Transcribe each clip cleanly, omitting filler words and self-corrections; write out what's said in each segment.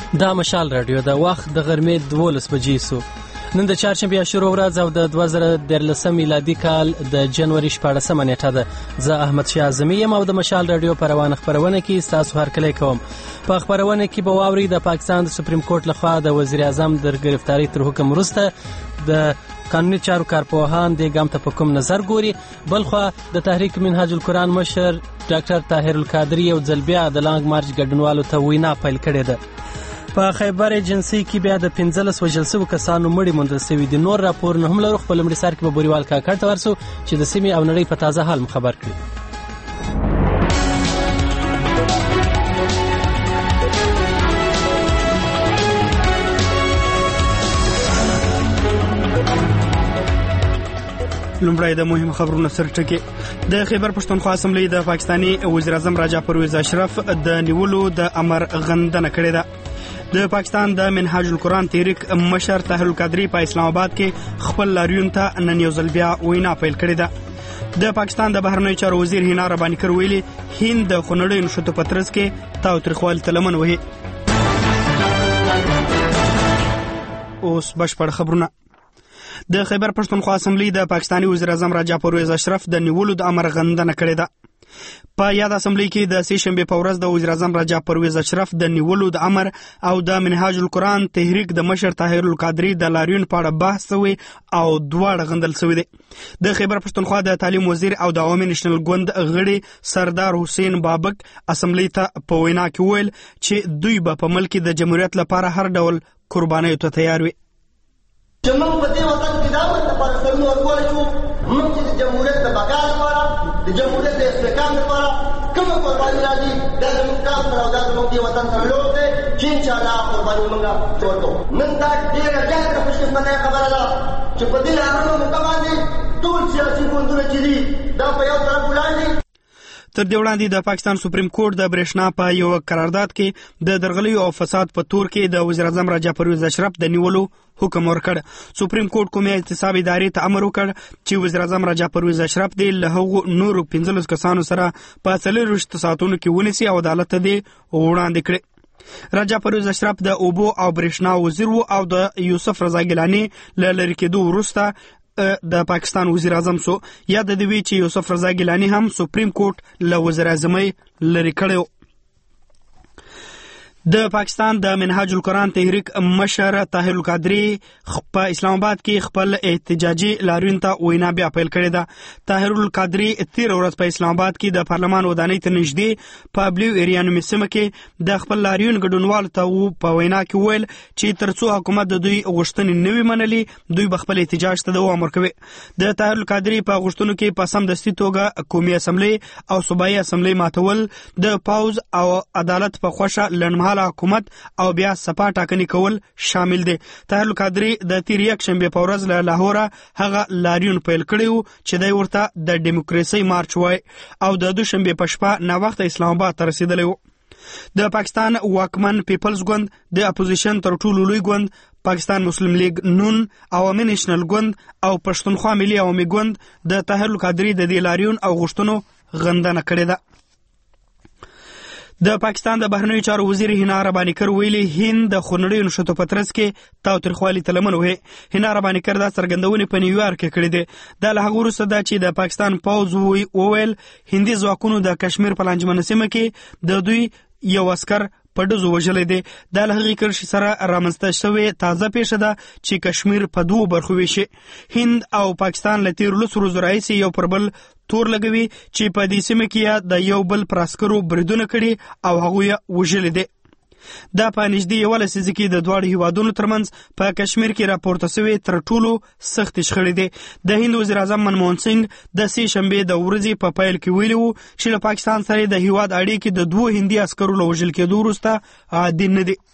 دا مشال رادیو د وخت د غرمې 12 بجې سو. نن د چهارشنبه شروع ورځ او د 2013 میلادي کال د جنوري 14 نیټه ده. زه احمد شاه اعظمي یم او د مشال رادیو پروانه خبرونه کې تاسو هرکلی کوم. په خبرونه کې به واوري د پاکستان د سپریم کورټ لخوا د وزیر اعظم د گرفتاری تر حکم وروسته د قانوني چارو کارپوهان د ګام ته په کوم نظر ګوري. بلخو د تحریک منهاج القرآن مشر ډاکټر طاهر القادری او ځلبیا د لانګ مارچ ګډونوالو ته وینا پیل کړې ده. په خیبر ایجنسی کې بیا د 15 وژل شوو کسانو مړي موندل شوي دي. نور راپورونه هم لرو. خپل لومړي سر کې به بوریوال کاکړ ته ورسو چې د سیمې او نړۍ په تازه حال خبر کړي. لومړی د مهم خبرونو سرټکی. د خیبر پښتونخوا اسمبلی د پاکستاني وزیر اعظم راجا پرویز اشرف د نیولو د امر غندنه کړې ده. د پاکستان د منهاج القرآن تحریک مشر طاهر القادری په اسلام آباد کې خپل لاریون ته نن یو ځل بیا وینا پیل کړې ده. د پاکستان د بهرنیو چارو وزیر هینا رباني کر ویلي هند د خونړیو نښتو په ترڅ کې تاوتریخوالي ته لمن وهي. اوس بشپړ خبرونه. د خیبر پښتونخوا اسمبلی د پاکستاني وزیر اعظم راجا پرویز اشرف د نیولو د امر غندنه کړې ده. په یاد اسمبلی کې د سې شنبه په ورځ د وزیر اعظم راجا پرویز اشرف د نیولو د امر او د منهاج القرآن تحریک د مشر طاهر القادری د لاریون په اړه بحث شوی او دواړه غندل شوی دي. د خیبر پښتونخوا د تعلیم وزیر او د عوامي نېشنل ګوند غړي سردار حسین بابک اسمبلی ته په وینا کې ویل چې دوی به په ملک د جمهوریت لپاره هر ډول قربانیو ته تیار وي. چې موږ په دې وطن کې دا لپاره سرونه ورکولی شو، موږ چې د جمهوریت د بقا لپاره، د جمهوریت د استحکام لپاره کومه قرباني راځي دا زموږ کار سره او دا زموږ دې وطن سره لوړ دی چې انشاءالله قرباني موږ ورکوو. نن دا ډېره زیاته خوشقسمتۍ خبره ده چې په دې لارویو موقع باندې ټول سیاسي ګوندونه چې دي دا په یو طرف ولاړ دي. تر دې وړاندې د پاکستان سپریم کورټ د برېښنا په یو قرارداد کې د درغلیو او فساد په تور کې د وزیر اعظم راجا پرویز اشرف د نیولو حکم ورکړ. سپریم کورټ کومې احتساب ادارې ته امر وکړ چې وزیر اعظم راجا پرویز اشرف د له هغو نورو 15 کسانو سره په 24 ساعتونو کې ونیسي او عدالت ته وړاندې کړي. راجا پرویز اشرف د اوبو او برېښنا وزیر و او د یوسف رضا ګیلاني له لرې کېدو وروسته د پاکستان وزیر اعظم سو. یاد دی چې یوسف رضا ګیلاني هم سپریم کورټ له وزیر اعظمۍ لرې کړی. د پاکستان د منهاج القرآن تحریک مشر طاهر القادری په اسلام آباد کې خپل احتجاجي لاریون ته وینا بیا پیل کړې ده. طاهر القادری 13 ورځ په اسلام آباد کې د پارلمان ودانۍ ته نږدې په بلیو ایریا نومې سیمه کې د خپل لاریون ګډونوالو ته په وینا کې ویل چې ترڅو حکومت د دوی غوښتنې نه وي منلي دوی به خپل احتجاج ته دوام ورکوي. د طاهر القادری په غوښتنو کې په سمدستي توګه قومي اسمبلی او صوبایي اسمبلی ماتول، د پاوز او عدالت په خوښه لنډمهاله حکومت او بیا سپا ټاکنې کول شامل دي. طاهر القادری د تیر یک شنبه په ورځ له لاهوره هغه لاریون پیل کړی و چې دی ورته د ډیموکراسي مارچ وای او د دوشنبه په شپه ناوخته اسلام آباد ته رسیدلی و. د پاکستان واکمن پیپلز ګوند، د اپوزیشن تر ټولو لوی ګوند پاکستان مسلم لیگ نون، عوامي نېشنل ګوند او پښتونخوا ملي عوامي ګوند د طاهر القادری د دې لاریون او غوښتنو غندنه کړې ده. د پاکستان د بهرنیو چارو وزیر هینا رباني کر ویلي هند د خونړیو نښتو په ترڅ کې تاوتریخوالي ته لمن وهي. هینا رباني کر دا څرګندونې په نیویارک کې کړې دي. دا له هغه وروسته ده چې د پاکستان پوځ وویل هندي ځواکونو د کشمیر په لانجمنه سیمه کې د دوی یو عسکر په ډزو وژلی دی. دا له هغې کرښې سره رامنځته شوې تازه پیښه ده چې کشمیر په 2 برخو ویشي. هند او پاکستان له تېرو 10 ورځو راهیسې یو پر بل تور لګوي چې په دې سیمه کې د یو بل پر عسکرو بریدونه کړي او هغوی وژلي دي. دا په نږدې 11 لسیزه کې د دواړو هیوادونو ترمنځ په کشمیر کې راپورته شوې تر ټولو سختې شخړې دي. د هند وزیر اعظم منموهن سنگ د سې شنبې د ورځې په پیل کې ویلي وو چې له پاکستان سره د هیواد اړیکې د 2 هندي عسکرو له وژل کېدو وروسته عادي نه دي.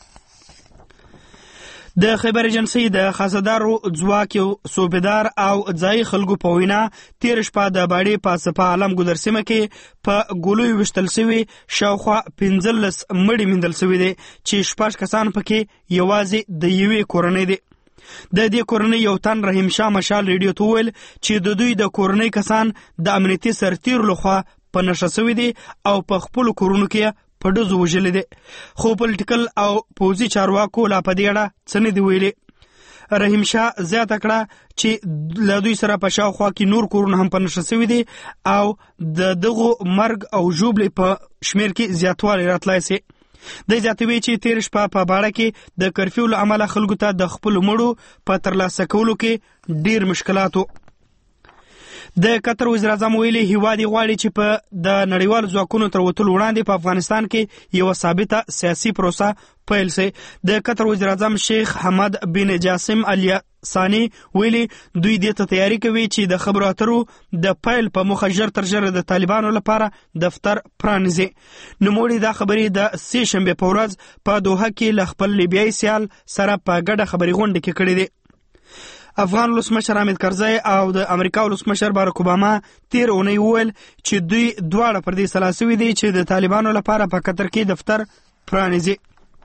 د خیبر ایجنسی د خاصدارو ځواک یو صوبیدار او ځایي خلکو په وینا تیر شپه د باډې په سپا عالم ګودر سیمه کې په ګولوی وشتل شوي شاوخوا 15 مړي موندل شوي دي چې 6 کسان پکې یوازې د یوې کورنۍ دي. د دې کورنۍ یو تن رحیم شاه مشال ریډیو ته ویل چې د دوی د کورنۍ کسان د امنیتي سرتیرو لخوا په نشه شوي دي او په خپلو کورونو کې په ډزو وژلې دي، خو پولیټیکل او پوځي چارواکو لا په دې اړه څه نه دي ویلي. رحیم شاه زیاته کړه چې له دوی سره په شاوخوا کې نور کورونه هم په نښه شوي دي او د دغو مرګ او ژوبلې په شمیر کې زیاتوالی راتلی سي. د زیاتوي چې تیر شپه په باړه کې د کرفیو له امله خلکو ته د خپلو مړو په ترلاسه کولو کې ډیر مشکلات وو. د قطر وزیر اعظم ویلي هیواد یې غواړي چې په د نړیوالو ځواکونو تر وتلو وړاندې په افغانستان کې یوه ثابته سیاسي پروسه پیل سي. د قطر وزیر اعظم شیخ حمد بن جاسم ال ثاني ویلي دوی دې ته تیاری کوي چې د خبرو اترو د پیل په موخه ژر تر ژره د طالبانو لپاره دفتر پرانیزي. نوموړي دا خبرې د سې شنبې په ورځ په دوحه کې له خپل لیبیایي سیال سره په ګډه خبري غونډه کې کړې دي. افغان ولسمشر حامد کرزی او د امریکا ولسمشر باراک اوباما تیر اونۍ وویل چې دوی دواړه پر دې سلا سوي دي چې د طالبانو لپاره په قطر کې دفتر پرانیزي.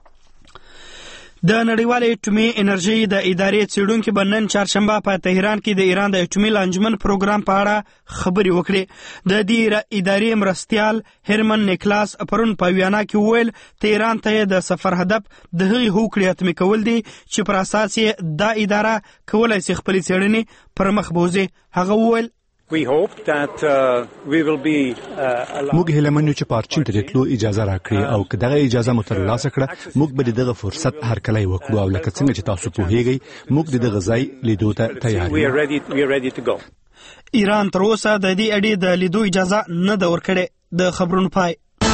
د نړیوالې اټومي انرژي د ادارې څېړونکي به نن چهارشنبه په تهران کې د ایران د اټومي لانجمن پروګرام په اړه خبرې وکړي. د دې ادارې مرستیال هرمن نیکلاس پرون په ویانا کې وویل تهران ته د سفر هدف د هغې هوکړې حتمي کول دي چې پر اساس یې دا اداره کولی سي خپلې څېړنې پر مخ بوځي. هغه وویل We hope that we will be موږ هیله منو چې پارچین ته تلو اجازه راکړي او که دغه اجازه مو ترلاسه کړه موږ به دغه فرصت هرکلی وکړو او لکه څنګه چې تاسو پوهیږئ موږ دغه ځای لیدو ته تیار یو. ایران تر اوسه د دې اړې د لیدو اجازه نه ده ورکړې. د خبرونو پای.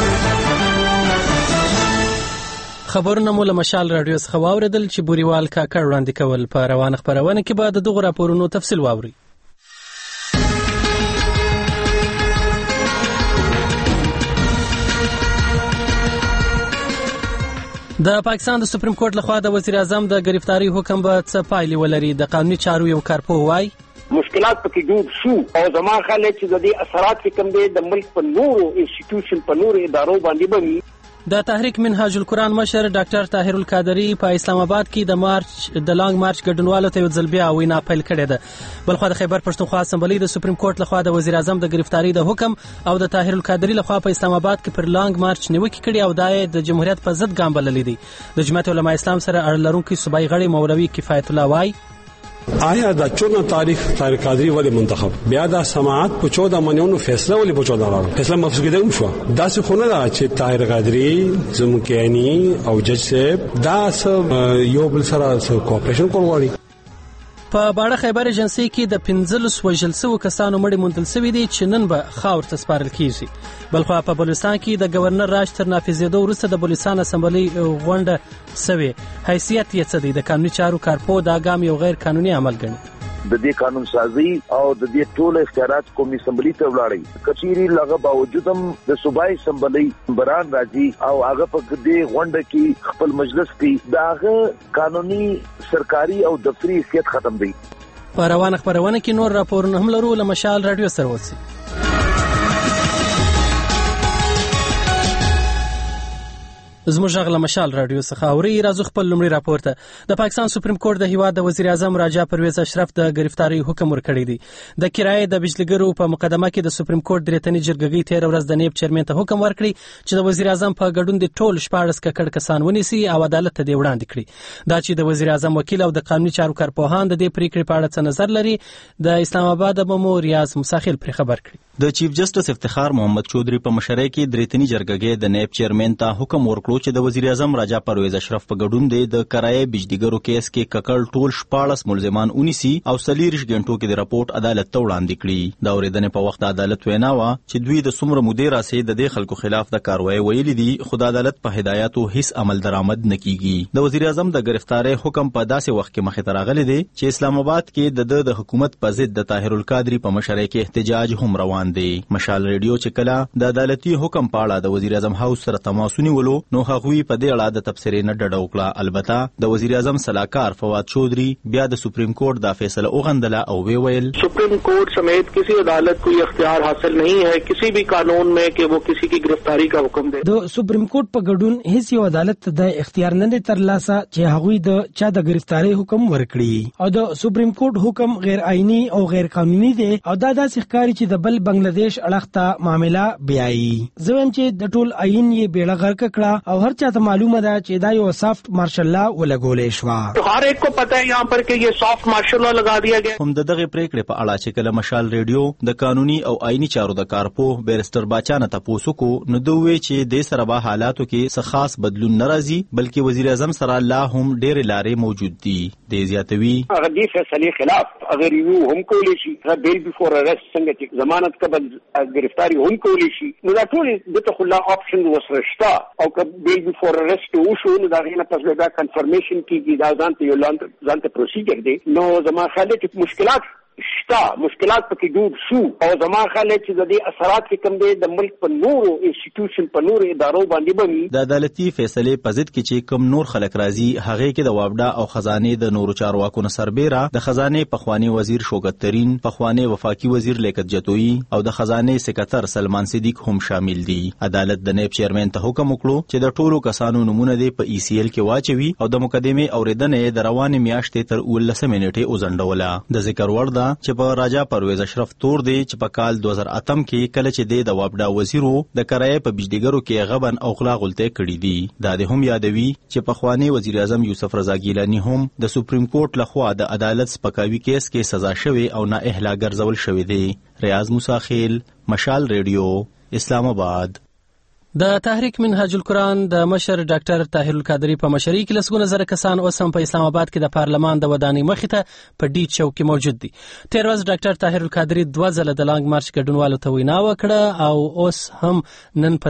خبرونه مو له مشال رادیو څخه واوریدل چې بوریوال کاکړ وړاندې کول. په روانه خبرونه کې به د دغو راپورونو تفصیل واورئ. د پاکستان د سپریم کورټ لخوا د وزیر اعظم د گرفتاری حکم به څه پایلې ولري. د قانوني چارو یو کارپوه وایي مشکلات پکې جوړ شو او زما خیال چې د دې اثرات کوم دي د ملک په نورو انسټیټیوشن په نورو ادارو باندې بمي. د تحریک منهاج القرآن مشر ډاکټر طاهر القادری په اسلام آباد کې د لانګ مارچ ګډونوالو ته یو ځل بیا وینا پیل کړې ده. بلخوا د خیبر پښتونخوا اسمبلی د سپریم کورټ لخوا د وزیر اعظم د گرفتاری د حکم او د طاهر القادری لخوا په اسلام آباد کې پر لانګ مارچ نیوکه کړې او د جمهوریت په ضد ګام بللی دی. د جماعت علماء اسلام سره اړه لرونکي صوبایي غړي مولوي کفایت الله وایي آیا دا 14 تاریخ طاهر قادری ولی منتخب بیا دا سماعت په 14 منیونو فیصله ولی په 14 راو فیصله مفسوس کېدم شو. دا څه خونه دا چې طاهر قادری زموږ او جج صاحب دا یو بل سره کوپریشن کوي. په باړه خیبر ایجنسی کې د 15 وژل شوو کسانو مړي موندل شوي دي چې نن به خاور ته سپارل کیږي. بلخوا په بلوچستان کې د گورنر راج تر نافذېدو وروسته د بلوچستان اسمبلی غونډه سوي. حیثیت یې څه دی؟ د قانوني چارو کارپو دا ګام یو غیر قانوني عمل ګڼي. د دې قانون سازي او د دې ټول اختیارات قومي اسمبلی ته ولاړی. کچيري لغه باوجود هم د صوبایي اسمبلی بران راځي او هغه په دې غونډه کې خپل مجلس کې داغه قانوني سرکاري او دفتری حیثیت ختم دی. په روانه خبرونه کې نور راپورونه هم لرو. له مشال رادیو سره اوسئ. زموږ غږ له مشال رادیو څخه اوري. راځو خپل لومړی راپور ته. د پاکستان سپریم کورټ د هیواد د وزیر اعظم راجا پرویز اشرف د گرفتاری حکم ورکړی دی. د کرایې د بجلیګرو په مقدمه کې د سپریم کورټ درېتنی جرګګۍ تیر ورځ د نیب چیرمن ته حکم ورکړی چې د وزیر اعظم په ګډون د ټول 14 ککړ کسان ونیسي او عدالت ته دی وړاندې کړي. دا چې د وزیر اعظم وکیل او د قانوني چارو کارپوهان د دې پریکړې په اړه څه نظر لري د اسلام آباد مو ریاض مساخیل پر خبر کړي. د چیف جسټس افتخار محمد چودھری په مشرۍ کې درېتنی جرګګۍ د نیب چیرمن ته حکم ورکړو چې د وزیر اعظم راجا پرویز اشرف په ګډون د کرایې بجلیګرو کیس کې ککړ ټول 14 ملزمان ونیسي او 40 غنټو کې د راپورټ عدالت ته وړاندې کړي. د اورېدنې په وخت عدالت وینا وا چې دوی د څومره مودې راسي د دې خلکو خلاف د کاروایی ویلي دي خو د عدالت په هدایاتو هیڅ عمل درآمد نه کیږي. د وزیر اعظم د گرفتاری حکم په داسې وخت کې مخې ته راغلی دی چې اسلام آباد کې د حکومت په ضد د طاهر القادری په مشرۍ کې احتجاج هم روان دی. مشال ریډیو چې کله د عدالتي حکم په اړه د وزیر اعظم هاوس سره تماس ونیولو نو نو هغوی په دې اړه د تبصرې نه ډډه وکړه. البته د وزیر اعظم सलाहकार फवाद चौधरी بیا د سپریم کورٹ دا فیصله وغندله او ویل سپریم کورٹ سمیت کسی عدالت کو یہ اختیار حاصل نہیں ہے کسی بھی قانون میں کہ وہ کسی کی گرفتاری کا حکم دے. د سپریم کورٹ په ګډون هیڅ یو عدالت د اختیار نه ترلاسه چې هغوی د چا د گرفتاری حکم ورکړي او د سپریم کورٹ حکم غیر آئینی او غیر قانوني دی او دا داسې ښکاري چې د بل بنگلاديش اړخته معاملہ بیایي. زه وایم چې د ټول آئین یې بیړه غرق کړه او هر چاته معلومه ده چې دا یو سافت مارشل لا ولګولې شو. हर एक को पता है यहाँ पर कि ये सॉफ्ट मार्शल लॉ लगा दिया गया. هم د دغه پریکړې په اړه چې کله مشال ریډیو د قانوني او آئینی چارو د کارپوه بیرسټر باچانه تاسو کو نو دوی چې د سره به حالاتو کې څه خاص بدلون ناراضي بلکې وزیر اعظم سره لا هم ډېر لارې موجود دي. د زیاتوي هغه د فیصله خلاف اگر یو هم کولی شي بیل بیفور ارست څنګه چې ضمانت قبل گرفتاری هم کولی شي نو دا ټول د خلا آپشن وسرشتا او که بیل بیفور ارست وشو نو دا غینه پس به کنفرمیشن کیږي دا ځانته یو ځانته پروسیجر دی. نو زما خاله چې مشکلات مشکلات پکې ډوب شو او زما خاله چې د دې اثرات کې کم دي د ملک په نورو انسټیټیوشن په نورو ادارو باندې بمي. د عدالتي فیصله په ضد کې چې کم نور خلک راځي هغه کې د وابډا او خزانه د نورو چارواکو سربېره د خزانه پخوانی وزیر شوکت ترين پخوانی وفاقي وزیر لیاقت جتوئی او د خزانه سکرټر سلمان صدیق هم شامل دي. عدالت د نیب چیرمن ته حکم وکړو چې د ټولو کسانو نمونه دی په ای سی ایل کې واچوي او د مقدمه اوریدنې د روانې میاشتې تر 19 منټې وزندوله. د ذکر ورده چې په راجا پرویز اشرف تور دی چې په کال 2008 کې کله چې د وابډا وزیرو د کرایه په بجلیګرو کې غبن او غلا غلطه کړې دي. دا د هم یادوي چې په خوانی وزیر اعظم یوسف رضا ګیلانی هم د سپریم کورٹ لخوا د عدالت سپکاوي کیس کې سزا شوی او نااهله ګرځول شوی دی. ریاض موسی خیل مشال ریډیو اسلام آباد. د تحریک منهاج القرآن د مشر ډاکټر طاهر القادری په مشرۍ کې لسګونه زره کسان اوس هم په اسلام آباد کې د پارلمان د ودانۍ مخې ته په ډي چوک کې موجود دي. تیر ورځ ډاکټر طاهر القادری 2 ځله د لانګ مارچ ګډونوالو ته وینا وکړه او اوس هم نن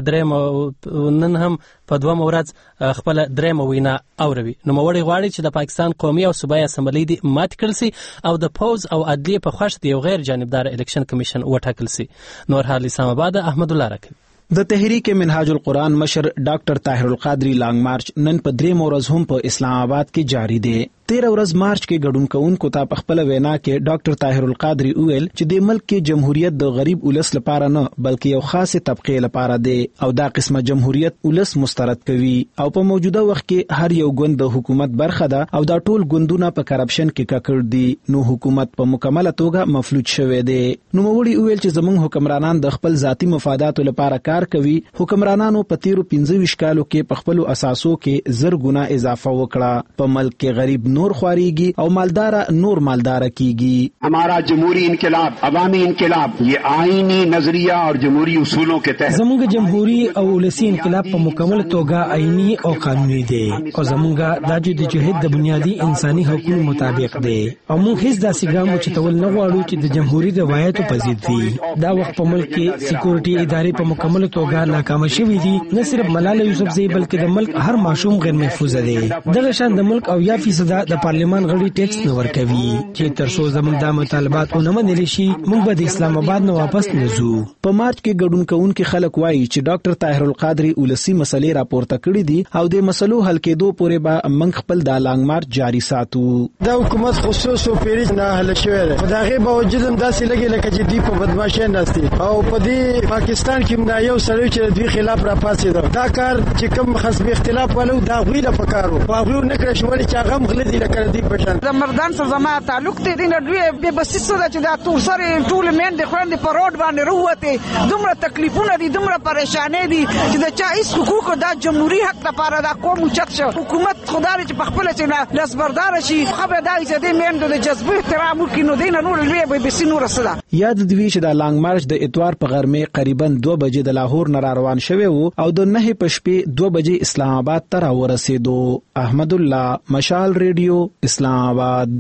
په دوه ورځ خپل درېمه وینا اوروي. نو موړي غواړي چې د پاکستان قومي او صوبایي اسمبلی د مات کړل سي او د پوز او عدلیه په خوښ دی یو غیر جانبدار الیکشن کمیشن وټاکل سي. نور حال اسلام آباد احمد الله راکړي. د تحریک منهاج القرآن مشر ډاکټر طاهر القادری لانګ مارچ نن په 3 ورځ هم په اسلام آباد کې جاری دی. 13 ورځ مارچ کې ګډون کوونکو ته په خپل وینا کې ډاکټر طاهر القادری ویل چې د ملک کې جمهوریت د غریب ولس لپاره نه بلکې یو خاصه طبقه لپاره دی او دا قسمه جمهوریت ولس مسترد کوي او په موجوده وخت کې هر یو ګوند د حکومت برخه ده او دا ټول ګوندونه په کرپشن کې ککړ دي نو حکومت په مکمله توګه مفلوج شوی دی. نو موړي ویل چې زمونږ حکمرانان د خپل ذاتی مفاداتو لپاره کار کوي. حکمرانانو په تیرو 25 کالو کې په خپل اساسو کې زر ګنا اضافه وکړه. په ملک کې غریب نور خواریږي او مالدار نور مالدار کیږي. हमारा जमहूरी इनकलाब अवामी इनकलाब ये आईनी नजरिया और जमहूरी उसूलों के तहत زموږ جمهوری او ولسی انقلاب په مکمل توګه آئینی او قانوني دی او زموږ د جدوجہد د بنیادی انساني حقوقو مطابق دی او موږ هیڅ داسې ګام چې تول نه غواړو چې د جمهوری روایتو په ضد وي. دا وخت په ملک کې سکیورټي ادارې په مکمل توګه ناکام شوې دي. نه صرف ملاله یوسفزئی بلکې د ملک هر معصوم غیر محفوظ دی. دغه شان د ملک او یا فیصد د پارلیمان غړي ټیکس نه ورکوي چې تر څو زموږ د مطالبات ونه منل شي موږ به د اسلام آباد نه واپس نزو. په مارچ کې ګډون کوونکو خلک وایي چې ډاکټر طاهر القادری ولسی مسلې راپورته کړې دي او د مسلو حل کېدو پورې به موږ خپل د لانګ مارچ جاری ساتو. د حکومت خصوصو پیریج نه حل شوی دی. په دغه باوجود هم داسې لګي لکه چې دی په بدمعشۍ ناستي او په دې پاکستان کې دا یو سړی چې دوی خلاف را پاسېد دا کار چې کوم حسب اختلاف ولو دا غوی له پکارو واغلو نه کړی شو چې هغه مغلدي لکه دی پشان د مردان سره زما تعلق دی نه دوی به بسیس ده چې دا تور سره ټول مین د خوند په روډ باندې روته دومره تکلیفونه دي دومره پریشانې دي چې د چا هیڅ حقوق د جمهوریت حق لپاره دا قوم اوچت شو. حکومت خدای چې په خپل چې لاسبردار شي خبر دا چې د مین د جذبه احترام وکړي نو دین نور لوی به بسینو رسدا. یاد دوی چې د لانګ مارچ د اتوار په غرمه قریبا 2 بجې د لاهور نه روان شوی وو او د 9 په شپې 2 بجې اسلام آباد ته راورسېدو. احمد الله مشال ریډیو اسلام آباد.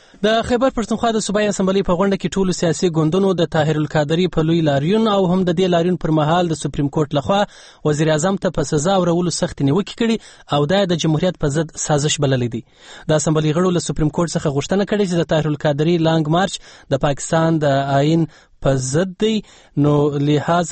د خیبر پښتونخوا د صوبایي اسمبلی په غونډه کې ټولو سیاسي ګوندونو د طاهر القادری په لوی لاریون او هم د دې لاریون پر مهال د سپریم کورټ لخوا وزیر اعظم ته په سزا ورولو سخت نیوکې کړي او د جمهوریت په ضد سازش بللې دي. د اسمبلی غړو له سپریم کورټ څخه غوښتنه کړې چې د طاهر القادری لانګ مارچ د پاکستان د آئین په ضد دی نو لہذا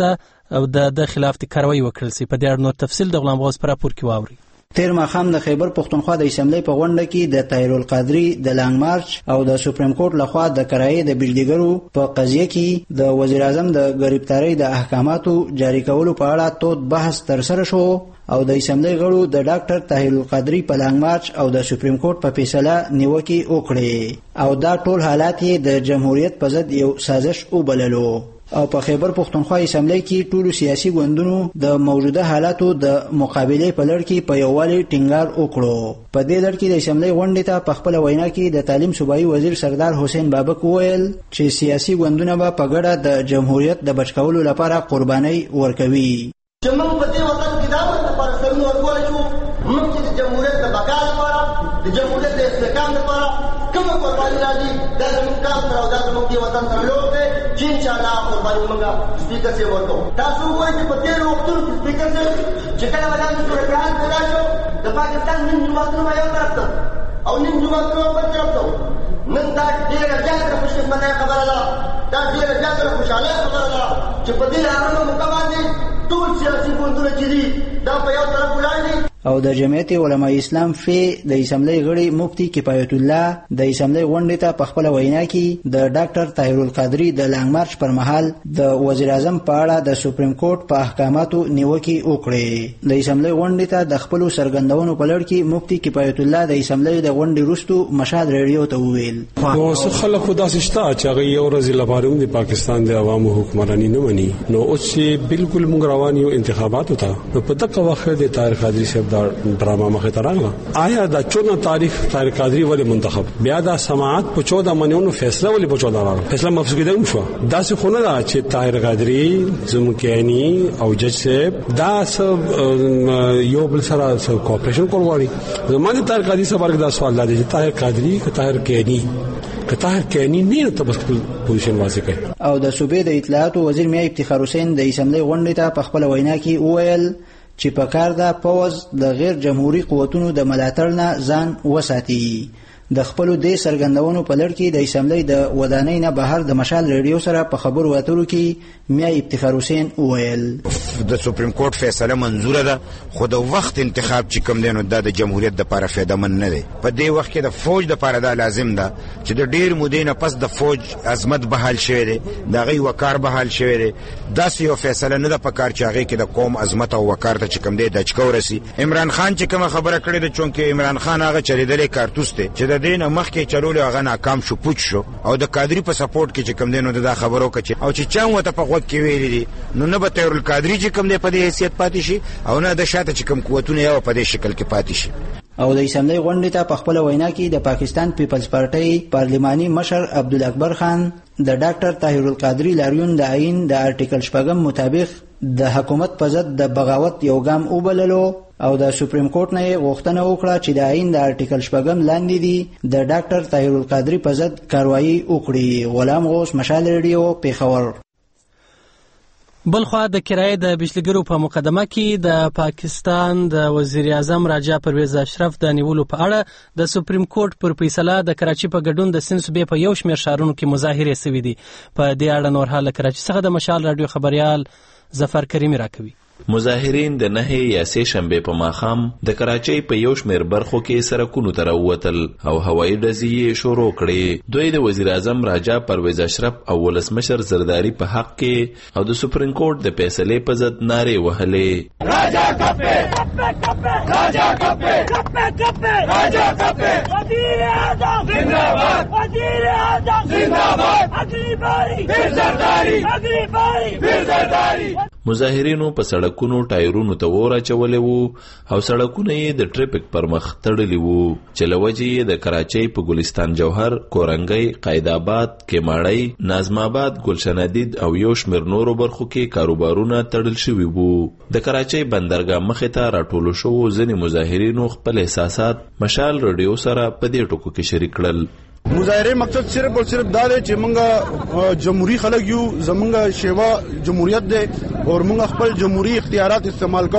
او د خلاف د کاروي وکړل سي. په دې اړه نور تفصیل د غلام غوث پر راپور کې واوري. تیر ماښام د خیبر پښتونخوا د اسمبلی په غونډه کې د طاهر القادری د لانګ مارچ او د سپریم کورټ لخوا د کرایې د بجلیګرو په قضیه کې د وزیر اعظم د غریبتارۍ د احکاماتو جاری کولو په اړه تود بحث ترسره شو او د اسمبلی غړو د ډاکټر طاهر القادری په لانګ مارچ او د سپریم کورټ په فیصله نیوکه وکړه او دا ټول حالات د جمهوریت په ضد یو سازش وبللو. او په خیبر پښتونخوا اسمبلی کې ټولو سیاسي ګوندونو د موجوده حالاتو د مقابله په لړ کې په یووالي ټینګار وکړو. په دې لړ کې د اسمبلی غونډې ته په خپل وینا کې د تعلیم صوبایي وزیر سردار حسین بابک وویل چې سیاسي ګوندونه به په ګډه د جمهوریت د بچ کولو لپاره قرباني ورکوي. چې موږ په دې وطن کې دا لپاره سرونه ورکول شو، موږ چې د جمهوریت د بقا لپاره، د جمهوریت د استحکام لپاره کومه قرباني راځي دا زموږ کار سره او دا زموږ د وطن سره لوړ دی چې انشاءالله قرباني موږ سپیکر صاحب ورکوو. تاسو وګورئ چې په تېرو وختونو کې سپیکر صاحب چې کله به داسې صورتحال پیدا شو د پاکستان نیم جوماتونه به یو طرف ته او نیم جوماتونه بل طرف ته. نن دا ډېره زیاته خوشقسمتۍ خبره ده، دا ډېره زیاته خوشحالۍ خبره ده چې په دې هغه موقع باندې ټول سیاسي ګوندونه چې دي دا په یو طرف ولاړ دي. او د جمعیت علماء اسلام فی د اسمبلی غړي مفتی کفایت الله د اسمبلی غونډې ته په خپل وینا کې د ډاکټر طاهر القادری د لانګ مارچ پر مهال د وزیر اعظم په اړه د سپریم کورټ په احکاماتو نیوکه وکړه. د اسمبلی غونډې ته د خپل سرګندونو په لړ کې مفتی کفایت الله د اسمبلی د غونډې وروسته مشهد ریډیو ته وویل نو څه خلک خدا سشتا چې هغه یو ورځ لپاره د پاکستان د عوامو حکمرانی نه مني. نو اوس چې بالکل موږ روان یو انتخابات ته نو په دغه وخت د طاهر قادری صاحب ډرامه مخه تراغله. آیا دا 14 تاریخ طاهر قادری ولې منتخب بیا دا سماعت په 14 منیونو فیصله ولې په 14 راغله؟ فیصله مفسوده شو. دا څه خونه ده چې طاهر قادری زمکانی او جج صاحب دا سب یو بل سره کوپریشن کوي. زمانه طاهر قادری صاحب دا سوال لري چې طاهر قادری که طاهر کینی کتاهر کینی نه ته بس پوزیشن واضح کړي. او د صوبې د اطلاعات وزیر میا افتخار حسین د اسمبلی غونډې ته په خپل وینا کې وویل چې په کار ده پوز د غیر جمهوریت قوتونو د ملاتړ نه ځان وساتي. د خپل د سرګندونو په لړ کې د اسمبلی د ودانۍ نه بهر د مشال ریډیو سره په خبرو اترو کې میا افتخار حسین وویل د سپریم کورټ فیصله منزوره ده خو د وخت انتخاب چې کوم دینو د جمهوریت د لپاره فایده من نه دی. په دې وخت کې د فوج د لپاره دا لازم ده چې د ډیر مودې نه پس د فوج عظمت بحال شوی دی، د غي وقار بحال شوی دی. دا یو فیصله نه ده په کار چې هغه کې د قوم عظمت او وقار ته چې کوم دی د چکورسي. عمران خان چې کوم خبره کړې ده چونکه عمران خان هغه چریدلې کارتوس ته چې د دین مخکې چلول هغه ناکام شو، پوچ شو او د قادری په سپورټ کې چې کوم دینو د خبرو کچ او چې چا وته په وخت کې ویلي دي نو نه به طاهر القادری چې کوم دی په دې حیثیت پاتې شي او نه د شاته چې کوم قوتونه یو په دې شکل کې پاتې شي. او د اسمبلی غونډې ته په خپل وینا کې د پاکستان پیپلز پارټي پارلماني مشر عبدالاکبر خان د ډاکټر طاهر القادری لاریون د آئین د آرټیکل 6 مطابق د حکومت په ضد د بغاوت یو ګام وبللو او د سپریم کورټ نه غوښتنه وکړه چې د آئین د آرټیکل 6 لاندې دي د ډاکټر طاهر القادری په ضد کاروایی وکړي. غلام غوث مشال ریډیو پیښور. بلخوا د کرایې د بجلیګرو په مقدمه کې د پاکستان د وزیر اعظم راجا پرویز اشرف د نیولو په اړه د سپریم کورټ پر فیصله د کراچي په ګډون د سند صوبې په یو شمېر ښارونو کې مظاهرې شوې دي. په دې اړه نور حال کراچي څخه د مشال رادیو خبريال ظفر کریمی راکوي. مظاهرین د 9 یا 3 شنبه په ماښام د کراچۍ په یو شمېر برخو کې سرکونو ته راووتل او هوایي ډزې یې شروع کړې. دوی د وزیر اعظم راجا پرویز اشرف او ولسمشر زرداری په حق کې او د سپریم کورټ د فیصلې په ضد نارې وهلې. راجا کپه راجا کپه راجا کپه وزیر اعظم زنده‌باد وزیر اعظم زنده‌باد اگلی باری پھر زرداری اگلی باری پھر زرداری. مظاهرینو په سړکونو ټایرونو ته اور اچولې وو او سړکونه یې د ټریفیک پر مخ تړلي وو چې له وجې یې د کراچۍ په ګلستان جوهر، کورنګۍ، قایدآباد، کیماړۍ، نظم آباد، گلشن عدید او یو شمېر نورو برخو کې کاروبارونه تړل شوي وو. د کراچۍ بندرګاه مخې ته راټولو شوو ځینې مظاهرینو خپل احساسات مشال رادیو سره په دې ټکو کې شریک کړل. مظاهره مقصد صرف او صرف دا دی چې موږ جمهوریت خلک یو، زمونږ شیوا جمهوریت دی او موږ خپل جمهوریت اختیارات استعمال کوو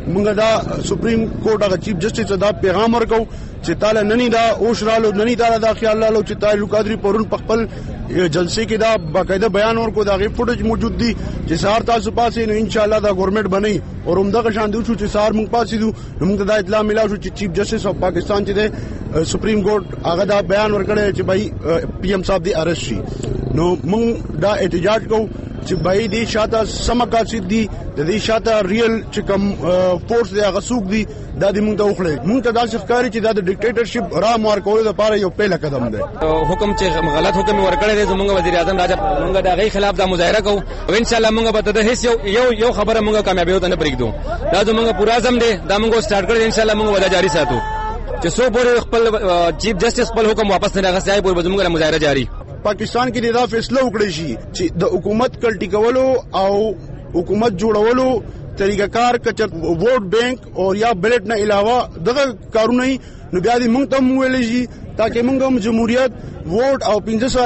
موږ دا سپریم کورټ هغه چیف جسټس دا پیغام ورکو چې تعالی ننی دا اوشرالو ننی تعالی دا خیال لالو چې طاهر القادری پرون په خپل جلسې کې دا باقاعده بیان ورکو دا غي فوټیج موجود دي چې سهار تاسو پاسې نو ان شاء الله دا ګورنمنت بنئ او همدغه شان دی چې سهار موږ پاسې دو موږ دا اطلاع ملا شو چې چیف جسټس اف پاکستان چې د سپریم کورټ هغه دا بیان ورکړی چې بھائی پی ایم صاحب دی ارست شي نو موږ دا احتجاج کوو چې بھائی دې شاته سمقاصد دي د دې شاته ریل چې کوم فورس دی هغه سوق دي دا دې موږ ته وخلې موږ ته دا ښکاري چې دا د ډیکټیټرشپ را مار کولو لپاره یو پیل قدم دی حکم چې غلط حکم ورکړی دی زموږ وزیر اعظم راجا موږ د هغې خلاف دا مظاهره کوو او ان شاء الله موږ به د هیڅ یو خبره موږ کامیابی ته نه پرېږدو دا زموږ پوره عزم دی دا موږ سٹارټ کړی ان شاء الله موږ ودا جاری ساتو چې څو پورې خپل چیف جسټس خپل حکم واپس نه راغلی پورې زموږ مظاهره جاری پاکستان کې دا فیصله وکړی شي چې د حکومت کلټی کولو او حکومت جوړولو طریقہ کار کچر ووٹ بینک اور یا بیلٹ نه علاوه دغه کارونه نو بیا دې موږ ته ویل شي تاکي موږ هم جمهوریت ووٹ او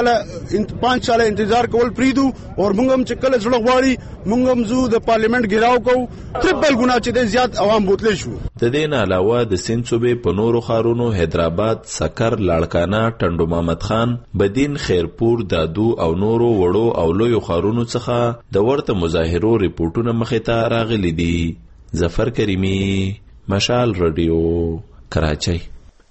5 سال انتظار کول پریدو او موږ هم چې کله زړه غواړي موږ هم زو د پارلیمنت ګراو کو ټریپل ګنا چې د زیات عوام بوتل شو د دې نه علاوه د سند صوبې په نورو ښارونو حیدرآباد سکر لاړکانه ټنډو محمد خان بدین خیرپور دادو او نورو وړو او لویو ښارونو څخه د ورته مظاهرو ریپورتونه مخې ته راغلي دي ظفر کریمی مشال رادیو کراچۍ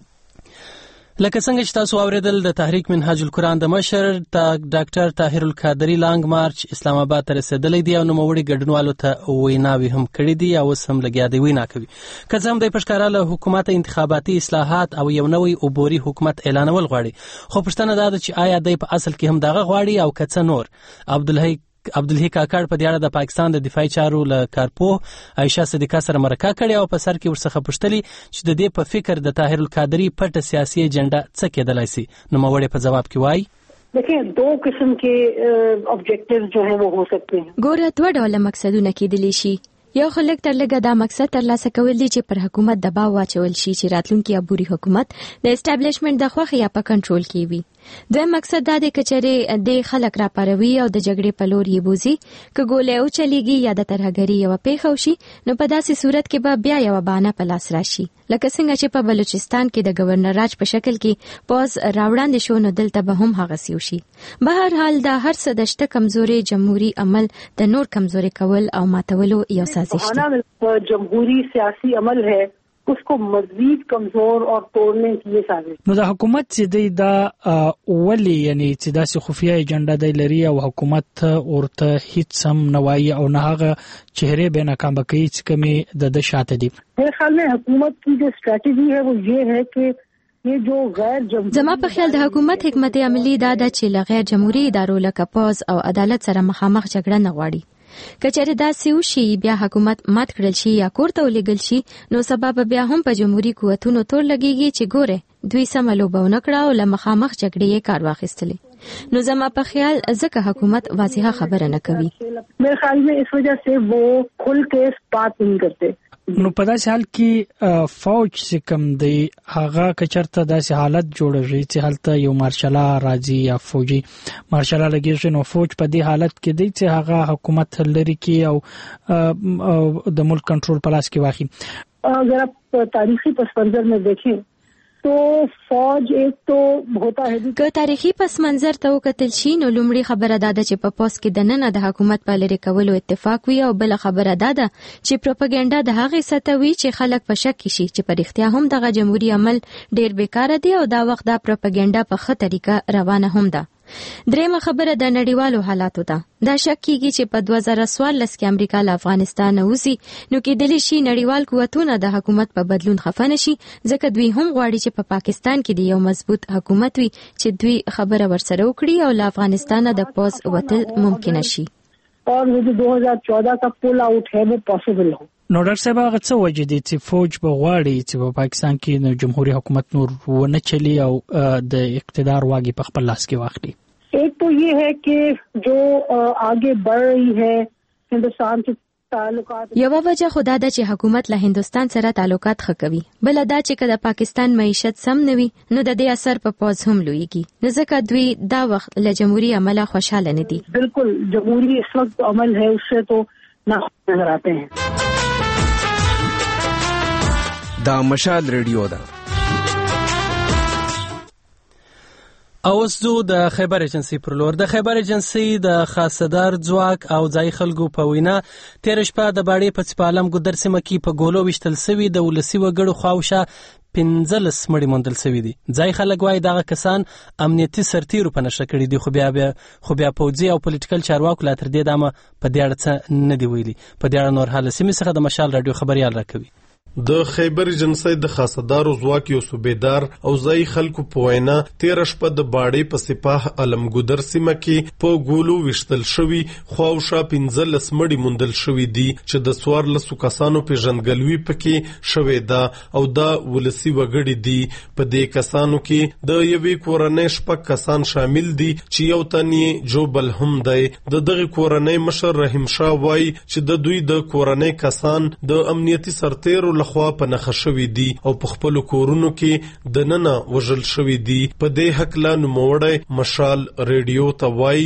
لکه څنګه چې تاسو اوریدل د تحریک منهاج القرآن د مشر ډاکټر طاهر القادری لانګ مارچ اسلام آباد ته رسیدلی دی او نوموړي ګډونوالو ته ویناوي هم کړي دي او اوس هم لګیا دی وینا کوي که څه هم د پښکارا له حکومت انتخاباتي اصلاحات او یو نوی عبوري حکومت اعلانول غواړي خو پښتنه دا ده چې آیا دی په اصل کې هم دغه غواړي او که څه نور عبدالحی کاکړ په دې اړه د پاکستان د دفاعي چارو له کارپوه عایشه صدیقه سره مرکه کړې او په سر کې ورڅخه پوښتلي چې د دې په فکر د طاهر القادری پټه سیاسي ایجنډا څه کېدلای شي نو موړې په جواب کې وایي देखिए 2 किस्म के ऑब्जेक्टिव्स जो हैं वो हो सकते हैं ګوره دوه ډوله مقصدونه کېدلی شي یو خلک تر لږه دا مقصد ترلاسه کول دي چې پر حکومت دباو واچول شي چې راتلونکي عبوري حکومت د اسټابلیشمنت د خوښې یا په کنټرول کې وي دویم مقصد دا دی چې د خلک را پاروي او د جګړې په لور یې بوزي که ګولې او چلیږي یا د ترهګري یو پیښه وشي نو په داسې صورت کې به بیا یو بهانه په لاس راشي لکه څنګه چې په بلوچستان کې د گورنر راج په شکل کې پوز راوړاندې شو نو دلته به هم هغه سیوشي به هر حال دا هر څه د شته کمزوري جمهوریت عمل د نور کمزوري کول او ماتولو یو سازش دی جمهوری سیاسی عمل ہے उसको मजीद कमजोर और तोड़ने की ये साजिश نو د حکومت چې دا ولی یعنی چې دا سي خفیه ایجنډا دی لري او حکومت ورته هیڅ هم نوایي او نه هغه چهره به ناکام کوي چې کمی د شاته دي میرے خیال میں حکومت کی جو اسٹریٹجی ہے وہ یہ ہے کہ زما په خیال د حکومت حکمت عملی دا ده چې له غیر جمهوریت ادارو لکه پوز او عدالت سره مخامخ جګړه نه غواړي کچره دا سیو شي بیا حکومت مات کړل شي یا کوړه ولګل شي نو سبب بیا هم په جمهوریت قوتونو تور لګيږي چې ګوره دوی سملو بونه کړه او لمخامخ جګړې کار واخیستلې نو زما په خیال ځکه حکومت واضحه خبره نه کوي میرے خیال میں اس وجہ سے وہ کھل کے بات نہیں کرتے نو په داسې حال کې فوج چې کوم دی هغه کچرته داسې حالت جوړوي چې هلته یو مارشالا راځي یا فوجي مارشالا لګیږي نو فوج په دې حالت کې دی چې هغه حکومت لري کې او د ملک کنټرول په لاس کې واخلي اگر آپ تاریخی پس منظر میں دیکھیں تو فوج ایک تو ہوتا ہے که تاریخي پس منظر ته وکتل شي نو لومړی خبره دا ده چې په پوس کې د نن د حکومت په لری کولو اتفاق وي او بل خبره دا ده چې پروپاګاندا د هغه ستوي چې خلک په شک شي چې په اړتیا هم دغه جمهوریت عمل ډیر بیکاره دی او دا وخت د پروپاګاندا په خه طریقه روانه هم ده درېمه خبره د نړیوالو حالاتو ده دا شک کیږي چې په 2014 کې امریکا له افغانستان وځي نو کېدلی شي نړیوال قوتونه د حکومت په بدلون خفه نشي ځکه دوی هم غواړي چې په پاکستان کې د یو مضبوط حکومت وي چې دوی خبره ورسره وکړي او له افغانستان د پوز وتل ممکن شي اور وہ جو 2014 کا پول آؤٹ ہے وہ پاسبل ہو نو ډاکټر صاحب هغه څه وجه دي چې فوج به غواړي چې په پاکستان کې نو جمهوریت حکومت نور ونه چلی او د اقتدار واګي په خپل لاس کې واخلي ایک تو یہ ہے کہ جو آگے بڑھ رہی ہے ہندوستان سے تعلقات یو وجه خدا ده چې حکومت له هندوستان سره تعلقات ښه کوي بل دا چې کله پاکستان معیشت سم نوي نو د دې اثر په پوز هم لويږي نو ځکه دوی دا وخت له جمهوریت عمله خوشاله نه دي بالکل جمهوری اس وقت عمل ہے اس سے تو نہ نظر آتے ہیں دا مشال ریډیو ده. اوس زو د خیبر ایجنسی پر لور. د خیبر ایجنسی د خاصدار ځواک او ځای خلکو په وینا تیر شپه د باړې په سپالم ګودر سیمه کې په ګولو وشتل سوي د ولسی وګړو خواوشه 15 مړي موندل سوي دي. ځای خلک وايي دغه کسان امنیتي سرتیرو په نشه کړي دي، خو بیا پوځي او پولیټیکل چارواکو لا تر دې دمه په دې اړه څه نه دی ویلي. په دې اړه نور حال سیمه څخه د مشال رادیو خبريال راکوي. د خیبر ایجنسی د خاصدارو ځواک یو صوبیدار او ځای خلکو په وینا تیر شپه د باړې په سپاه علمګودر سیمه کې په ګولو وشتل شوی خواوشا 15 مړي موندل شوی دي چې د 14 کسانو په ژوندګلوي پکې شوې ده او دا ولسی وګړي دي. په دې کسانو کې د یوې کورنۍ شپږ کسان شامل دي چې یو تن یې جوبل هم دی. د دغه کورنۍ مشر رحیم شاه وایي چې د دوی د کورنۍ کسان د امنیتي سرتیرو خوا په نخښه شوي دي او په خپل کورونو کې د ننه وژل شوي دي. په دې حق لا نوموړی مشال ریډیو ته وایي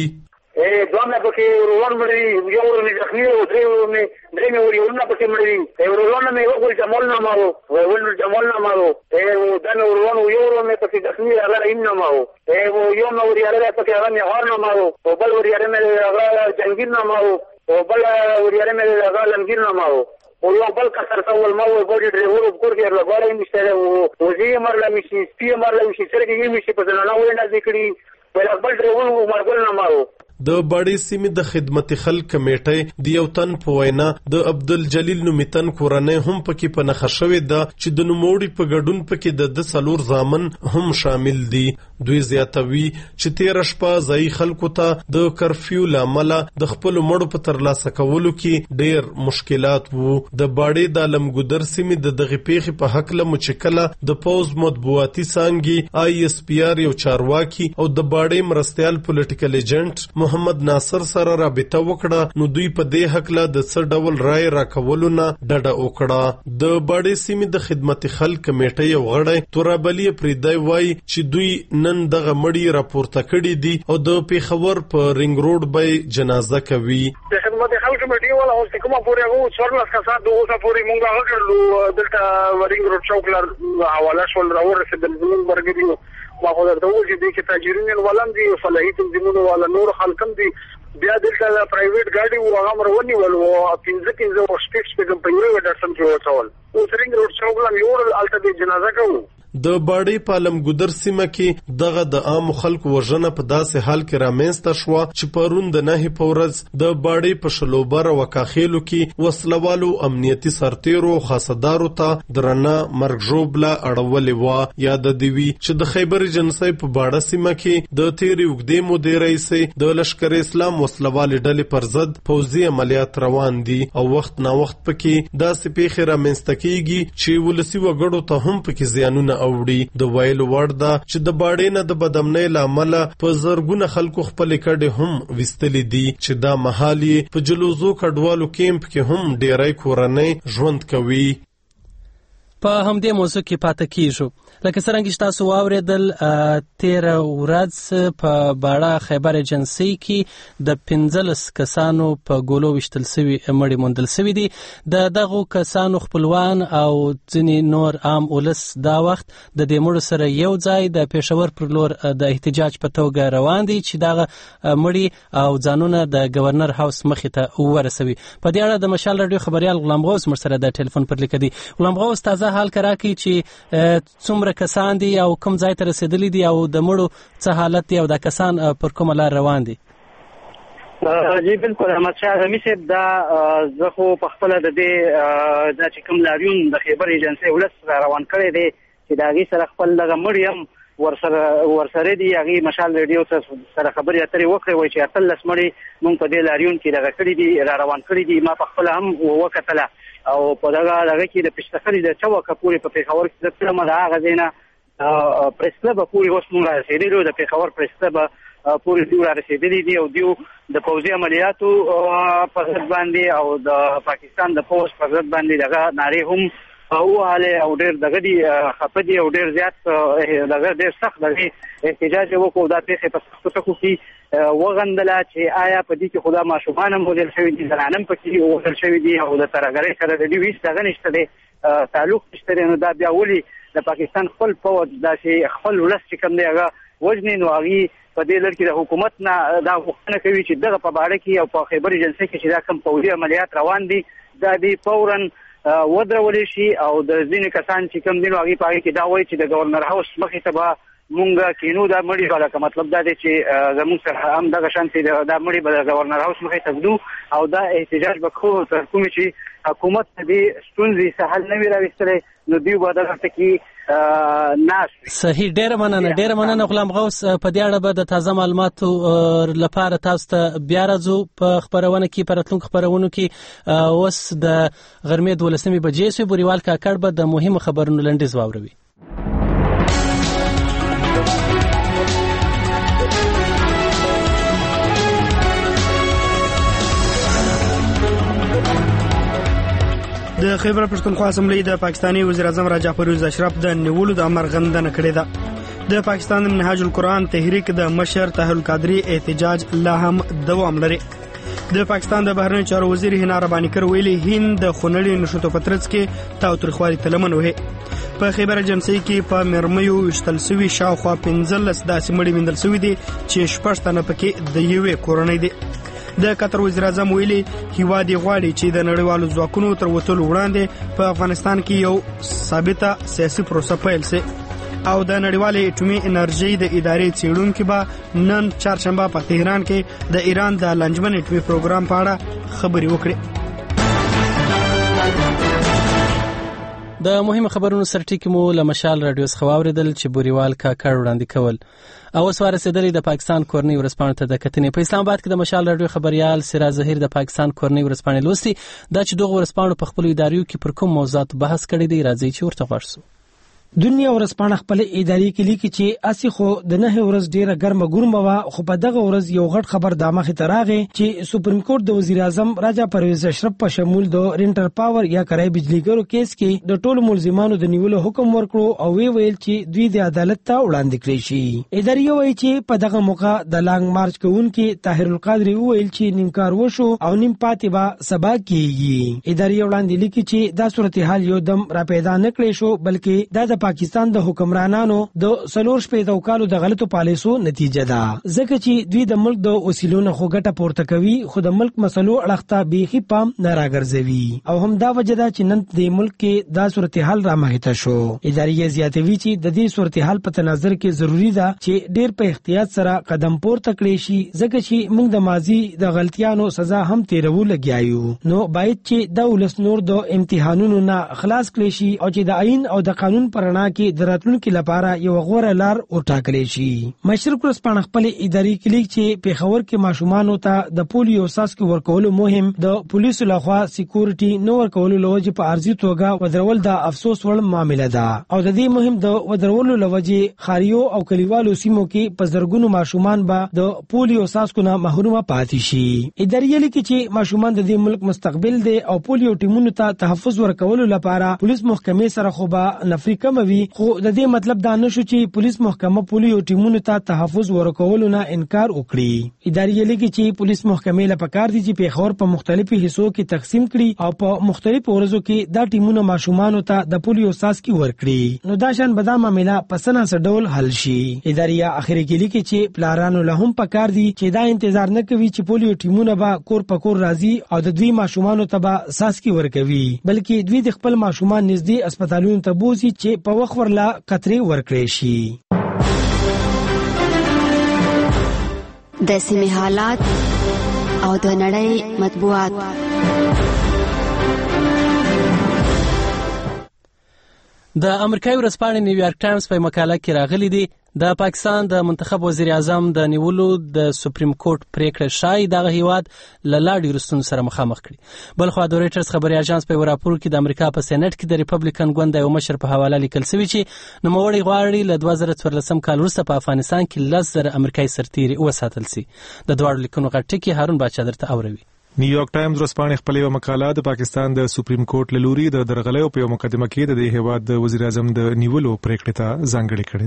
دوه مې پکې ورون مړي، یو ورونه زخمي او درې مې ورونه پکې مړي. ورونه مې وګول جمال نه مارو، ول جمال نه مارو. دا مې ورونه یو ورونه پکې زخمي هغه ایم نه مارو. یو مې ورياله پکې هغه مې هار نه مارو، او بل ورياله مې هغه جنگیر نه مارو، او بل ورياله مې هغه لنګیر نه مارو. او یو بل کسر سوال ما و بودی ډریور وګور کې لګوړې مشته او زی مرله مشي سپی مرله مشي سره کې مشي په ځنه نه وینځ دکړي بل خپل ډریور مرګل نه مارو. د باړې سیمې د خدمت خلک کمیټې د یو تن په وینا د عبدالجلیل نومیتن کورنۍ هم پکې په نخښه شوې ده چې د نوموړي په ګډون پکې د 4 زامن هم شامل دي. دوی زیاتوي چې تیر شپه ځای خلکو ته د کرفیو لامل د خپل مړو په ترلاسه کولو کې ډېر مشکلات وو. د باړې د علمګودر سیمې د دغه پیښې په حق له مچکله د پوز مطبوعاتي څانګې ISPR یو چارواکي او د باړې مرستيال پولیټیکل ایجنټ محمد ناصر سره رابطه وکړه، نو دوی په دې حق له د څه ډول رائے راکولو نه ډډه وکړه. د باړې سیمې د خدمت خلک کمیټې یو غړی تورابلی پریدای وایي چې دوی نن دغه مړي راپورته کړي دي او د پیښور په رنګ روډ به جنازه کوي. د خدمت خلک کمیټې ولا اوس کومه پورې هغه 14 کسان د اوسه پورې مونږ هغه کړلو دلته رنګ روډ چوک لار حواله شول راورسېدل زموږ برګري ما خو درته وایي چې تاجرین ولم دي صلاحیت تنظیمونو ولا نور خلکم دي بیا دلته پرایویټ ګاډي و هغه مرونی ول او 15 سپیکس په کمپنیو ودرسم کې وڅول او رنګ روډ چوک لام یو الته د جنازه کوو. د باړې په علمګودر سیمه کې دغه د عام خلکو وژنه په داسې حال کې رامنځته شوه چې پرون د نهي په ورځ د باړې په شلوبر او کاخیلو کې وسلوالو امنیتي سرتیرو خاصدارو ته درنه مرګ ژوبله اړولې وه. یاد دی وی چې د خیبر ایجنسی په باړه سیمه کې د تیرې اوږدې مودې رئیس د لشکر اسلام وسلوالې ډلې پر ضد پوځي عملیات روان دي او وخت نا وخت پکې داسې پیښې رامنځته کیږي چې ولسی وګړو ته هم پکې زیانونه اوړي. د ویلو وړ ده چې د باړې نه د بدامنۍ لامل په زرګونه خلکو خپل کډې هم وستلې دي چې دا محالي په جلوزو کډوالو کیمپ کې هم ډیری کورنۍ ژوند کوي. په همدې موضوع کې پاتې کیږو. لکه څنګه چې تاسو واوریدل تیر ورځ په باړه خیبر ایجنسی کې د 15 کسانو په ګولو وشتل سوي مړي موندل سوي دي. د دغه کسانو خپلوان او ځینې نور عام ولس دا وخت د دې مړو سره یو ځای د پېښور پر لور د احتجاج په توګه روان دي چې دغه مړي او ځانونه د گورنر هاوس مخې ته ورسوي. په دې اړه د مشال رادیو خبريال غلام غوث مر سره د ټلیفون پر لیک دي. غلام غوث تازه حال کراکي چې څومره کسان دي او کوم ځای ته رسیدلی دي او د مړو څه حالت دی او د کسان پر کومه لار روان دي؟ جی بالکل احمد شاه اعظمي صاحب دا زه خو په خپله د دې دا چې کوم لاریون د خیبر ایجنسۍ ولس روان کړی دی چې د هغې سره خپل دغه مړي هم ورسره دي هغې مشال ریډیو سره خبرې اترې وکړې وایي چې 18 مړي مونږ په دې لاریون کې دغه کړي دي را روان کړي دي. ما په خپله هم وکتله او په دغه کې د پشتخلي د چوکه پورې په پېښور کې د تلمه د هغه ځای نه پریس کلبه پورې اوس مونږ را رسېدلي د پېښور پریس کلبه پورې دوی را رسېدلي دي او دوی د پوځي عملیاتو په ضد باندې او د پاکستان د پوځ په ضد باندې دغه نارې هم وهلې او ډېر دغه دي خفه دي او ډېر زیات دغه ډېر سخت دغه احتجاج وکړو. دا پیښې په سختو ټکو کې وغندله چې آیا په دې کې خو دا ماشومان هم وژل شوي دي، زنان هم پکې وژل شوي دي او د ترهګرۍ سره د دوی هېڅ دغه نشته دی تعلق شته نو دا بیا ولي د پاکستان خپل پوځ داسې خپل ولس چې کوم دی هغه وجنې نو هغه په دې لړ کې د حکومت نه دا غوښتنه کوي چې دغه په اړه کې او په خیبر ایجنسي کې چې دا کوم پوځي عملیات روان دي دا دی فورا ودرول شي او د ځینې کسان چې کوم دي نو هغه په اړه کې دا وایي چې د گورنر هاوس مخې ته به مونږه کینو دا مړی غواړه مطلب دا دی چې زموږ سره هم دغه شانتي دا مړی به د گورنر هاوس مخې ته ودو او دا احتجاج وکړو تر کوم چې حکومت دې ستونزې سهل نه وی راوستلې نو دیو به دغه کې ناس صحیح. ډېر مننه غلام غوث. په دې اړه به د تازه معلوماتو لپاره تاسو ته بیا راځو په خبرونه کې په راتلونکو خبرونو کې. اوس د غرمې 12 بجې سوی بوريوال کاکړ به د مهمو خبرونو لنډیز واوروي. د خیبر پښتونخوا اسمبلی د پاکستانی وزیر اعظم راجا پرویز اشرف د نیولو د امر غندنه کړې ده. د پاکستان منهاج القرآن تحریک د مشر طاهر القادری احتجاج لا هم دوام لري. د پاکستان د بهرنیو چارو وزیر هینا ربانی کر ویلي هند د خونړي نشوتو پترڅ کې تاوتریخوالي تلمن وه. په خیبر ایجنسي کې په مرمیو وشتلسوي شاوخوا 15 داسې مړي ویندل شوي دي چې 6 تنه پکې د یوې کورنۍ دي. د قطر وزیر اعظم ویلي هیواد غواړي چې د نړیوالو ځواکونو تر وتلو وړاندې په افغانستان کې یو ثابته سیاسي پروسه پیل شي او د نړیوالې اټومي انرژي د ادارې څېړونکو به نن چهارشنبه په تهران کې د ایران د لنجمن اټومي پروګرام په اړه خبري وکړي. د مهمو خبرونو سرټیک مو له مشال رادیو څخه واوریدل چې بوريوال کاکړ وړاندې کول او اوس ورسېدلې د پاکستان کورنۍ ورسپانې ته د کتنې. په اسلام آباد کې د مشال رادیو خبريال سراج ظهیر د پاکستان کورنۍ ورسپانې لوستي دا چې دغه ورسپانو په خپل اداریو کې پر کوم موضوعات بحث کړی دی راځي چې ورته غوښتو. دنیا ورسپانه خپل اداري کې لیکي چې اسی خو د نه ورځ ډیره ګرمه ګرمه وا خو په دغه ورځ یو غټ خبر د مخه تراغه چې سپریم کورټ د وزیر اعظم راجا پرویز اشرف په شمول د رینټر پاور یا کرای بجلیګرو کیس کې د ټولو ملزمانو د نیولو حکم ورکړو او ویل چې دوی د عدالت ته وړاندې کړی شي. اداري وایي چې په دغه موقع د لانګ مارچ کوونکې طاهر القادری ویل چې نیمکار وشو او نیم پاتې به سبا کیږي. اداري وړاندې لیکي چې دا صورتحال یو دم را پیدا نه کړی شو بلکې دا د پاکستان د حکمرانانو د سلور شپې کالو د غلطو پالیسو نتیجه ده ځکه چې دوی د ملک د اصولونو خو ګټه پورته کوي خو د ملک مسلو اړخته بیخي پام نه راګرځوي او هم دا وجه ده چې نن د ملک کې دا صورتحال رامخته شو. اداري زیاتوي چې د دې صورتحال په تناظر کې ضروری ده چې ډیر په احتیاط سره قدم پورته کړی شي ځکه چې موږ د ماضي د غلطیانو سزا هم تیرو لګیایو نو باید چې د ولس نور د امتحانونو نه خلاص کړي شي او چې د آئین او د قانون پرنا کې د راتلونکو لپاره یو غوړه لار وټاکل شي. مشرق ورسپانه خپل اداري کلیک چې په خبر کې ماشومان ته د پولیو ساسکو ورکول مهم د پولیسو لخوا سکیورټي نو ورکول لوجه په ارزي توګه ودرول د افسوس وړ معاملې ده او د دې مهم د ودرول لوجه خاریو او کلیوالو سیمو کې په زرګونو ماشومان به د پولیو ساسکو نه محرومه پاتې شي. اداري لیکي چې ماشومان د دې ملک مستقبل دي او پولیو ټیمونو ته تحفظ ورکول لپاره پولیس محکمې سره خو به نفري کموي خو د دې مطلب دا نشو چې پولیس محکمه پولیو ټیمونو ته تحفظ ورکول نه انکار وکړي. اداري لیکي چې پولیس محکمې له پکار دي چې په خور په مختلفو حصو کې تقسیم کړي او په مختلفو ورځو کې دا ټیمونه ماشومان ته د پولیو ساسکي ورکړي نو دا شان به دا معاملې په سناسه ډول حل شي. اداري اخري کې لیکي چې پلارانو له هم پکار دي چې دا انتظار نه کوي چې پولیو ټیمونه به کور په کور راځي او د دوی ماشومان ته به ساسکي ورکوي بلکې دوی د خپل ماشومان نږدې هسپتالونو ته بوزي چې په وخت ورلا قطري ورکړي شي. د سیمې حالات او د نړۍ مطبوعات. د امریکایي ورځپاڼې نیویارک ټایمز په مقاله کې راغلي دي د پاکستان د منتخب وزیر اعظم د نیولو د سپریم کورټ پریکړه شای دغه هیواد لاړ ورستون سره مخامخ کړي. بلخو د رويټرز خبري اژانس په راپور کې د امریکا په سېنات کې د ریپبلیکن ګوند یو مشر په حواله لیکل شوی چې نوموړی غواړي له 2014 کال وروسته په افغانستان کې 10,000 امریکایي سرتیري وساتل شي. د دوړ لیکونو غټ کې هارون باچا درته اوروي. نیویارک ټایمز ورځپاڼې خپل یو مقاله د پاکستان د سپریم کورټ له لوري د درغلیو په مقدمه کې د هیواد د وزیر اعظم د نیولو پریکړې ته ځانګړې کړې ده.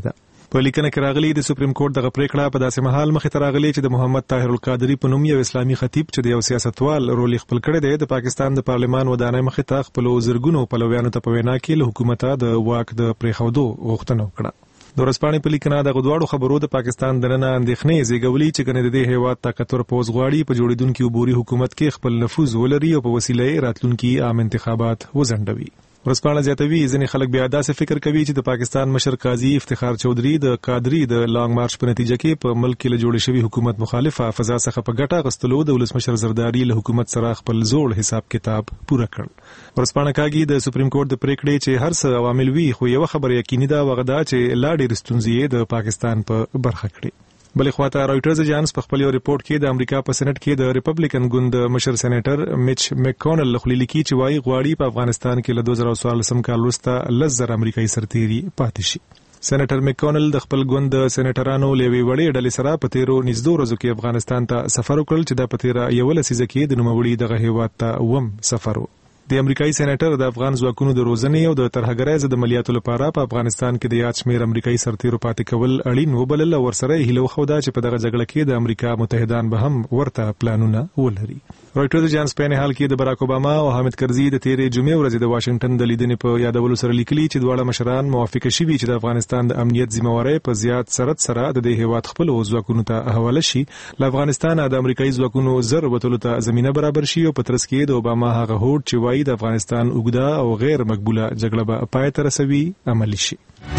په لیکنه کې راغلي د سپریم کورټ دغه پریکړه په داسې مهال مخې ته راغلي چې د محمد طاهر القادری په نوم یو اسلامي خطیب چې د یو سیاستوال رول خپل کړی دی د پاکستان د پارلمان ودانۍ مخې ته خپل زرګونو پلویانو ته په وینا کې له حکومته د واک د پریښودو غوښتنه وکړه. د ورځپاڼې په لیکنه د غدواړو خبرو د پاکستان دننه اندېښنې زیږولې چې کنه د دې هیواد طاقتور پوز غواړي په جوړیدونکو عبوري حکومت کې خپل نفوذ ولري او په وسیله راتلونکي عام انتخابات وزندوي. ورځپاڼه زیاتوي ځینې خلک بیا داسې فکر کوي چې د پاکستان مشر قاضي افتخار چودھری د قادری د لانګ مارچ په نتیجه کې په ملک کې له جوړې شوی حکومت مخالفه فضا څخه په ګټه غستلو د ولسمشر زرداری له حکومت سره خپل زوړ حساب کتاب پوره کړ. ورځپاڼه کاږي د سپریم کورټ د پریکړې چې هر څه عوامل وي خو یو خبره یقیني ده وغدا چې لا ډېر ستونزې د پاکستان په برخه کړي. بلې خواته رائټرز اجانس په خپل ریپورت کې د امریکا په سېنات کې د ریپبلیکن ګوند مشر سېنیټر میچ میکونل لخوا لیکي چې وايي غواړي په افغانستان کې له 2014 کال وروسته 10,000 امریکایي سرتیري پاتې شي. سېنیټر میکونل د خپل ګوند سېنیټرانو لوي وړي ډلې سره په تیرو نږدې ورځو کې افغانستان ته سفر وکړ چې د پتیرا یو لسیزه کې د نوموړي دغه هیواد ته وم سفر و. د امریکایي سېنیټر د افغان ځواکونو د روزنې او د ترهګرۍ ضد عملیاتو لپاره په افغانستان کې د یاد شمیر امریکایي سرتیرو پاتې کول اړین وبلل او ورسره هیله وخوده چې په دغه جګړه کې د امریکا متحدان به هم ورته پلانونه ولري. رائټرز اجانس په حال کې د براک اوباما او حامد کرزي د تیرې جمعې ورځې د واشنگټن د لیدنې په یادولو سره لیکلي چې دواړه مشران موافقه شوي چې د افغانستان د امنیت ذمہواری په زیات سرت سره د دې هیواد خپل ځواکونو ته حواله شي. له افغانستان د امریکایي ځواکونو زر وټولو ته زمينه برابر شي او په ترڅ کې د اوباما هغه هوډ چې وايي د افغانستان اوږده او غیر مقبوله جګړه به پای ته رسوي عملی شي.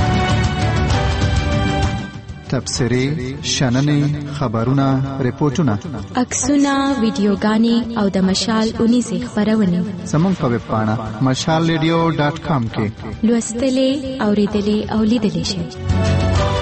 تبصرې، شننې، خبرونه، ریپورتونه، عکسونه، ویډیوګانې او د مشال 19 خبرونه زموږ په ویب پاڼه mashalradio.com کې لوستلې، اوریدلې او لیدلې شئ.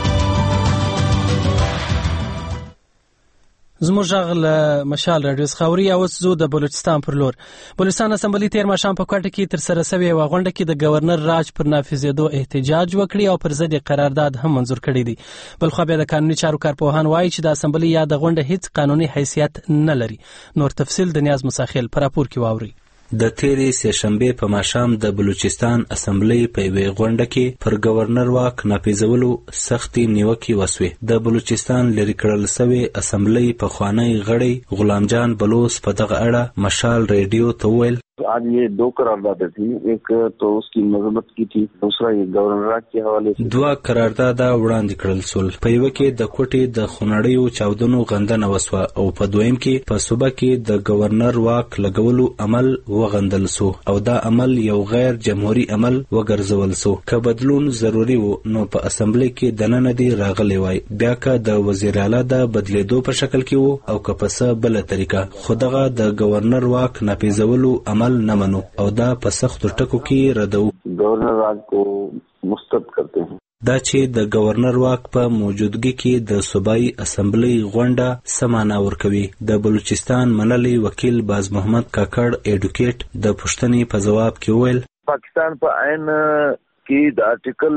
زموږ غل مشال رادیو خاوري او زو د بلوچستان پر لور بلوچستان اسمبلی تیر ماشام په کوټه کې تر سره سوي و غونډه کې د گورنر راج پر نافذېدو احتجاج وکړي او پر ضد قرارداد هم منزور کړی دی. بل خو بیا د قانوني چارو کارپوهان وایي چې د اسمبلی یا د غونډه هیڅ قانوني حیثیت نه لري. نور تفصیل د نیاز مساخیل پر راپور کې واوري. د تیرې سهشنبه په ماشام د بلوچستان اسمبلی په وی غونډه کې پر گورنر واک نافذولو سختي نیوکې وسوې. د بلوچستان لری کړل سوی اسمبلی په خوانی غړی غلام جان بلوچ په دغه اړه مشال ریډیو ته ویل आज ये 2 قراردادیں تھی, ایک تو اس کی مذمت کی تھی, دوسرا یہ گورنر راج کے حوالے سے. 2 قرارداد وړاندې کړل سول. په یو کې د کوټې د خونړیو چاودنو غندنه وسوه او په دویم کې په صوبه کې د گورنر واک لګولو عمل وغندل سو او دا عمل یو غیر جمهوریت عمل وګرځول سو. که بدلون ضروری وو نو په اسمبلی کې دننه دی راغلی وای, بیا که د وزیر اعلی د بدلیدو په شکل کې وو او که په څه بل طریقه. خودغه د گورنر واک نافذولو عمل نه منو او دا په سختو ټکو کې ردو. گورنر راج کو مسترد کرتے ہیں. دا چې د گورنر واک په موجودګي کې د صوبایي اسمبلی غونډه سمانا ورکوي. د بلوچستان منلي وکیل باز محمد کاکړ ایډوکیټ د پښتنې په جواب کې ویل پاکستان په عین کې د آرټیکل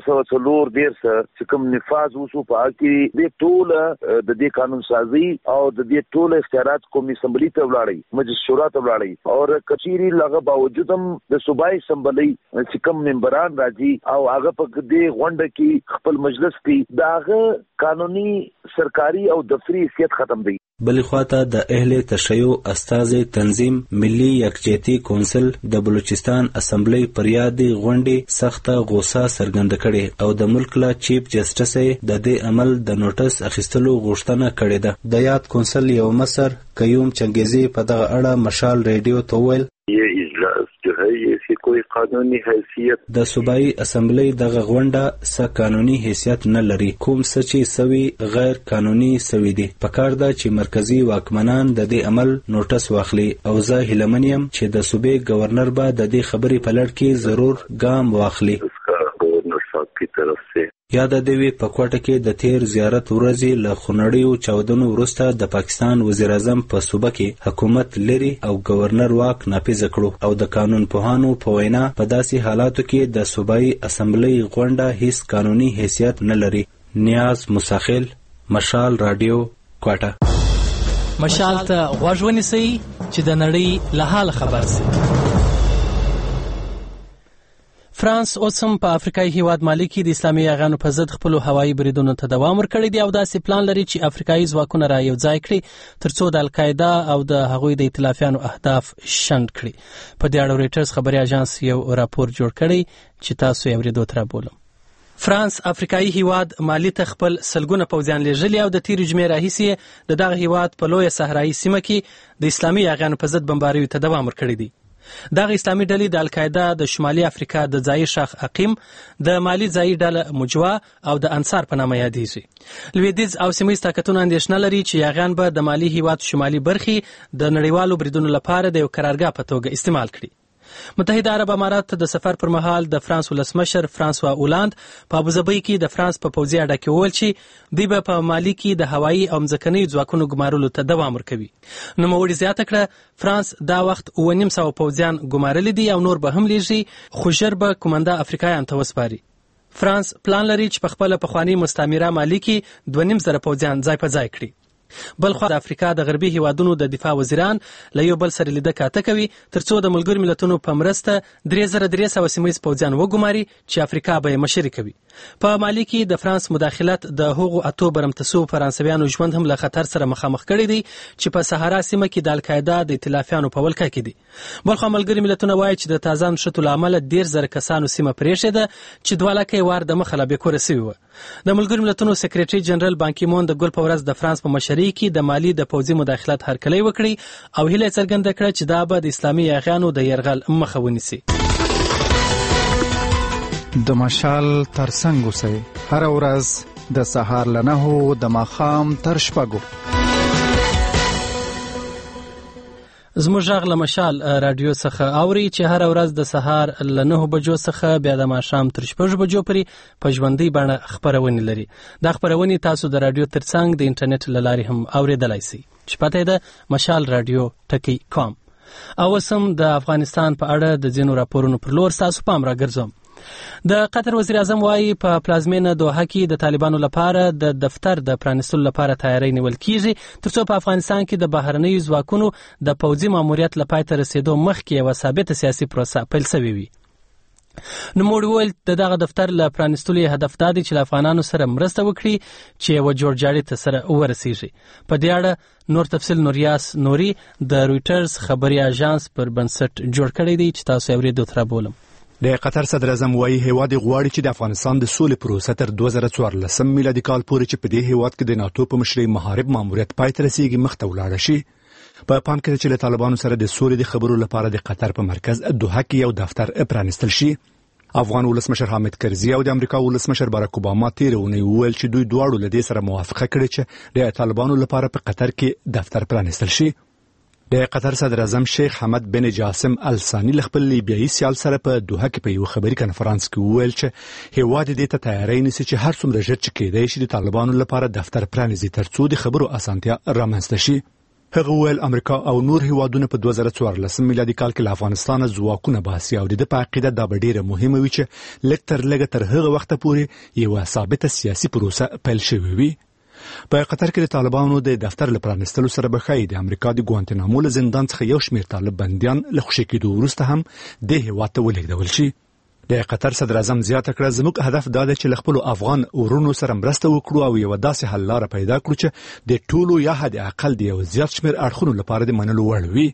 240 سره چې کوم نفاذ وسو په کې د ټول د دې قانون سازي او د دې ټول اختیارات قومي اسمبلی ته ولاړی, مجلس شورا ته ولاړی او کچيري لغه باوجود هم د صوبایي اسمبلی چې کوم ممبران راځي او هغه په دې غونډه کې خپل مجلس کې داغه قانوني سرکاري او دفتری حیثیت ختم دی. بلې خواته د اهل تشیع استازي تنظیم ملي یکجهتي کونسل د بلوچستان اسمبلی پر یادې غونډې سخته غوسه څرګنده کړې او د ملک له چیف جسټس د دې عمل د نوټس اخیستلو غوښتنه کړې ده. د یاد کونسل یو مصر قیوم چنګیزي په دغه اړه مشال ریډیو ته ویل یہ اجلاس جو ہے یہ اسی کوئی قانونی حیثیت د صوبایي اسمبلی دغه غونډه څه قانوني حیثیت نه لري. کوم څه چې سوي غیر قانوني سوي دي. پکار ده چې مرکزی واکمنان د دې عمل نوټس واخلي او زه هیلمنیم چې د صوبې گورنر به د دې خبرې په لړ کې ضرور ګام واخلي. گورنر صاحب کی طرف سے یاد دی په کوټه کې د تیر زیارت ورځې له خونړیو چاودنو وروسته د پاکستان وزیر اعظم په صوبه کې حکومت لري او گورنر واک نافذ کړو او د قانون پوهانو په وینا په داسې حالاتو کې د صوبایي اسمبلی غونډه هیڅ قانوني حیثیت نه لري. نیاز مساخیل, مشال رادیو, کوټه. مشال ته غوږ ونیسئ چې د نړۍ له حال خبر شئ. فرانس اوس هم په افریقایي هیواد مالي کې د اسلامي یاغانو په ضد خپل هوایي بریدونو ته دوام ورکړی دی او داسې پلان لري چې افریقایي ځواکونه را یو ځای کړي ترڅو د القاعده او د هغوی د ائتلافیانو اهداف شنډ کړي. په دې اړه رويټرز خبري اژانس یو راپور جوړ کړی چې تاسو یې اورېدو تر بولم. فرانس افریقایي هیواد مالي ته خپل سلګونه پوځیان لېږلي او د تیر جمعې راهیسې د دغه هیواد په لویه صحرایي سیمه کې د اسلامي یاغانو په ضد بمباریو ته دوام ورکړی دی. دغه اسلامي ډلې د القاعده د شمالي افریقا د ځایي شاخ عقیم د مالي ځایي ډله مجوا او د انصار په نامه یادېږي. لویدیځ او سیمه ییز طاقتونه اندېښنه لري چې یاغیان به د مالي هیواد شمالي برخې د نړیوالو بریدونو لپاره د یو قرارګاه په توګه استعمال کړي. متحده عرب امارات د سفر پر مهال د فرانس ولسمشر فرانسوا اولاند په ابوظبي کې د فرانس په پوځي اډه کې وویل چې دوی به په مالي کې د هوایي او ځمکني ځواکونو ګمارلو ته دوام ورکوي. نوموړي زیاته کړه فرانس دا وخت 900 پوځیان ګمارلي دي او نور به هم لیږي خو ژر به کومنده افریقایان ته وسپاري. فرانس پلان لري چې په خپل پخوانی مستعمره مالي کې 2500 پوځیان ځای په ځای کړي. بلخو د افریقا د غربي هیوادونو د دفاع وزیران له یو بل سره لیده کاته کوي ترڅو د ملګرو ملتونو په مرسته 3300 سیمه‌ییز پوځیان وګماري چې افریقا به مشري کوي. په مالي کې د فرانس مداخلت د هغو اتو برمتسو فرانسویانو ژوند هم له خطر سره مخامخ کړی دی چې په صحرا سیمه کې د القاعده د ائتلافیانو په ولکه کې دي. بلخو ملګري ملتونه وایي چې د تازه نښتو له امله 10000 کسانو سیمه پرېښوده چې 2 لکه وار د مخه لا بېکوره سوي وه. د ملګرو ملتونو سکریټري جنرال بان کی مون د ګل په ورځ د فرانس په مشرۍ کې د مالي د پوځي مداخلت هرکلی وکړي او هیله څرګنده کړه چې دا به د اسلامي یاغیانو د یرغل مخه ونیسي. د مشال ترڅنګ اوسئ هر ورځ د سهار له 9 د ماښام تر 6. زموږ غږ له مشال رادیو څخه اوري چې هر ورځ د سهار له 9 بجو څخه بیا د ماښام تر 6 بجو پورې په ژوندۍ بڼه خبرونه لري. دا خبرونه تاسو د رادیو ترڅنګ د انټرنیټ له لارې هم اوریدلای شئ چې پته ده mashalradio.com. او سم د افغانستان په اړه د ځینو راپورونو پر لور تاسو پام راګرځوم. د قطر وزیر اعظم وايي په پلازمینه دوحه کې د طالبانو لپاره د دفتر د پرانیستلو لپاره تیاری نیول کیږي ترڅو په افغانستان کې د بهرنیو ځواکونو د پوځي ماموریت لپاره ته رسیدو مخکې یو ثابت سیاسي پروسه پیل شوې وي. نوموړي وویل دغه دفتر له پرانیستلو هدف دا دی چې له افغانانو سره مرسته وکړي چې یو جوړجاړي ته سره ورسیږي. په دې اړه نور تفصیل نوریاس نوري د رويټرز خبري اژانس پر بنسټ جوړ کړی دی چې تاسو یې اورېدو تر بولم. د قطر صدر اعظم وايي هیواد غواړي چې د افغانستان د سولې پروسه تر 2014 میلادي کال پورې چې په دې هیواد کې د ناتو په مشرۍ محارب ماموریت پای ته رسیدي مخته ولاړ شي. په پام کې چې له طالبانو سره د سولې د خبرو لپاره د قطر په مرکز دوحه کې یو دفتر پرانیستل شي. افغان ولسمشر حامد کرزي او د امریکا ولسمشر باراک اوباما تیرونه ویل چې دوی دواړو له دې سره موافقه کړې چې د طالبانو لپاره په قطر کې دفتر پرانیستل شي. د قطر صدر اعظم شیخ حمد بن جاسم الثاني خپل لیبیایي سیال سره په دوحه کې په یو خبري کانفرنس کې وویل چې هیواد دې ته تیاری نیسي چې هر څومره ژر چې کېدای شي د طالبانو لپاره دفتر پرانیزي ترڅو د خبرو اسانتیا رامنځته شي. هغه ویل امریکا او نور هیوادونه په 2014 میلادي کال کې له افغانستان ځواکونه باسي او د په عقیده دا ډیره مهمه وي چې لکتر لګ تر هغه وخت پورې یو ثابت سیاسي پروسه پیل شوی وي. په قطر کې د طالبانو د دفتر لپاره نستلو سره بخای د امریکا د ګوانتنامو له زندان څخه یو شمېر طالب بنديان له خوشی کېدو وروسته هم د هیواد ته ولېږدول شي. د قطر صدر اعظم زیاته کړه زموږ هدف دا دی چې خپل افغان ورونو سره مرسته وکړو او یو داسې حل لاره پیدا کړو چې د ټولو یا حد اقل د یو زیات شمېر اړخونو لپاره د منلو وړ وي.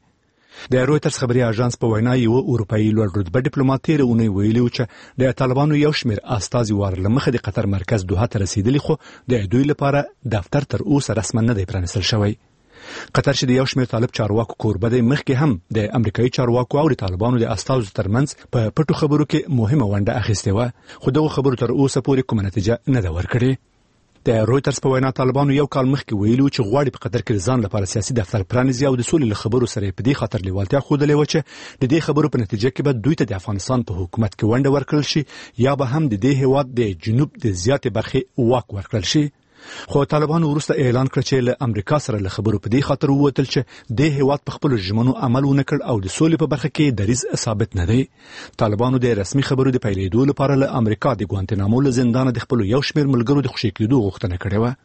د رويټرز خبري اژانس په وینا یو اروپאי لوړ رتبه ډیپلوماټ تیرونه ویلي چې د طالبانو یو شمېر استازي ورلمخه د قطر مرکز دوحه ته رسیدلی خو د دوی لپاره دفتر تر اوسه رسما نه دی پرانیستل شوی. قطر چې د یو شمېر طالب چارواکو کوربه دی مخکې هم د امریکایي چارواکو او د طالبانو د استازو ترمنځ په پټو خبرو کې مهمه ونډه اخیستې و خو دغه خبرو تر اوسه پورې کومه نتیجه نه ده ورکړې. د رويټرز په وینا طالبانو یو کال مخکې ویلو چې غواړي په قطر کې ځان لپاره سیاسي دفتر پرانیزي او د سولې خبرو سره په دې خاطر لیوالتیا خوده و چې د دې خبرو په نتیجه کې به دوی ته د افغانستان په حکومت کې ونډه ورکړل شي یا به هم د دې هیواد د جنوب د زیاتې برخې واک ورکړل شي. خو طالبانو وروسته اعلان کړ چې له امریکا سره له خبرو په دې خاطر ووتل چې د هیواد په خپل ژمنو عمل ونکړ او د سولې په برخه کې دریز ثابت نه دی. طالبانو د رسمي خبرو د پیلېدو لپاره له امریکا د ګوانتنامو له زندان د خپل یو شمېر ملګرو د خوشی کېدو غوښتنه کړې و.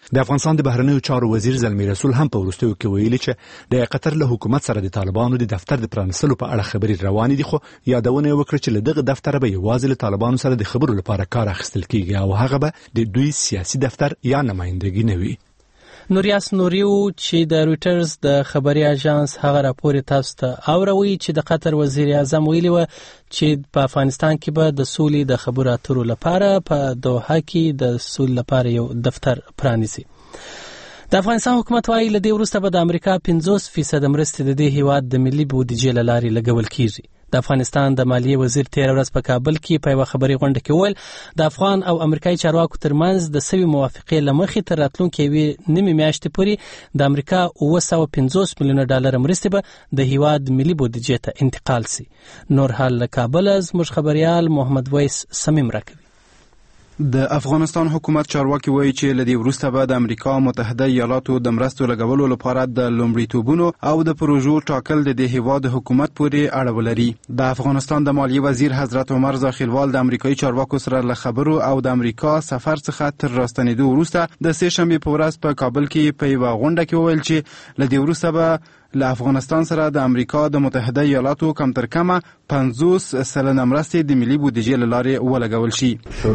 د افغانستان د بهرنیو چارو وزیر زلمی رسول هم په وروستیو کې ویلي چې د قطر له حکومت سره د طالبانو د دفتر د پرانیستلو په اړه خبرې روانې دي، خو یادونه وکړه چې له دغه دفتر به یوازې له طالبانو سره د خبرو لپاره کار اخیستل کیږي او هغه به د دوی سیاسي دفتر یا نمائندګي نه وي. نوریاس نوریو چې د رويټرز د خبري اژانس هغه راپور تاسو ته اوروي چې د قطر وزیر اعظم ویلي و چې په افغانستان کې به د سولې د خبرو اترو لپاره په دوحه کې د سولې لپاره یو دفتر پرانیزي. د افغانستان حکومت وايي له دې وروسته به د امریکا 50% مرستې د دې هیواد د ملي بودیجې له لارې لګول کیږي. د افغانستان د مالیې وزیر 13 ورځ په کابل کې په یو خبري غونډه کې وویل د افغان او امریکایي چارواکو ترمنځ د سوي موافقې لمخې تر راتلونکي نیمه میاشتې پورې د امریکا 950 میلیون ډالر مرستې به د هیواد ملي بودیجې ته انتقال سي. نور حال له کابل از موږ خبريال محمد ویس سمیم راکوي. د افغانستان حکومت چارواکي وایي چې لدی وروسته به د امریکا متحده ایالاتو د مرستو لګولو لپاره د لومړیتوبونو او د پروژو ټاکل د هیواد حکومت پورې اړه ولري. د افغانستان د مالیې وزیر حضرت عمر زاخیلوال د امریکایي چارواکو سره له خبرو او د امریکا سفر څخه تر راستنېدو وروسته د سه شنبه په ورځ په کابل کې په یو غونډه کې وویل چې لدی وروسته به له افغانستان سره د امریکا د متحده ایالاتو کم تر کمه 50% مرستې د ملي بودیجې له لارې ولګول شي.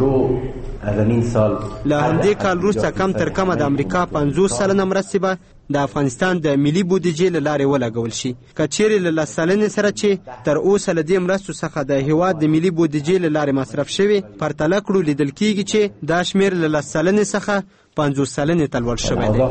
له همدې کال وروسته کم تر کمه د امریکا 50% مرستې به د افغانستان د ملي بودیجې له لارې ولګول شي. که چیرې له 10% سره چې تر اوسه له دې مرستو څخه د هیواد د ملي بودیجې له لارې مصرف شوي پرتله کړو، لیدل کیږي چې دا شمیر له 10% څخه 50% ته لوړ شوی دی.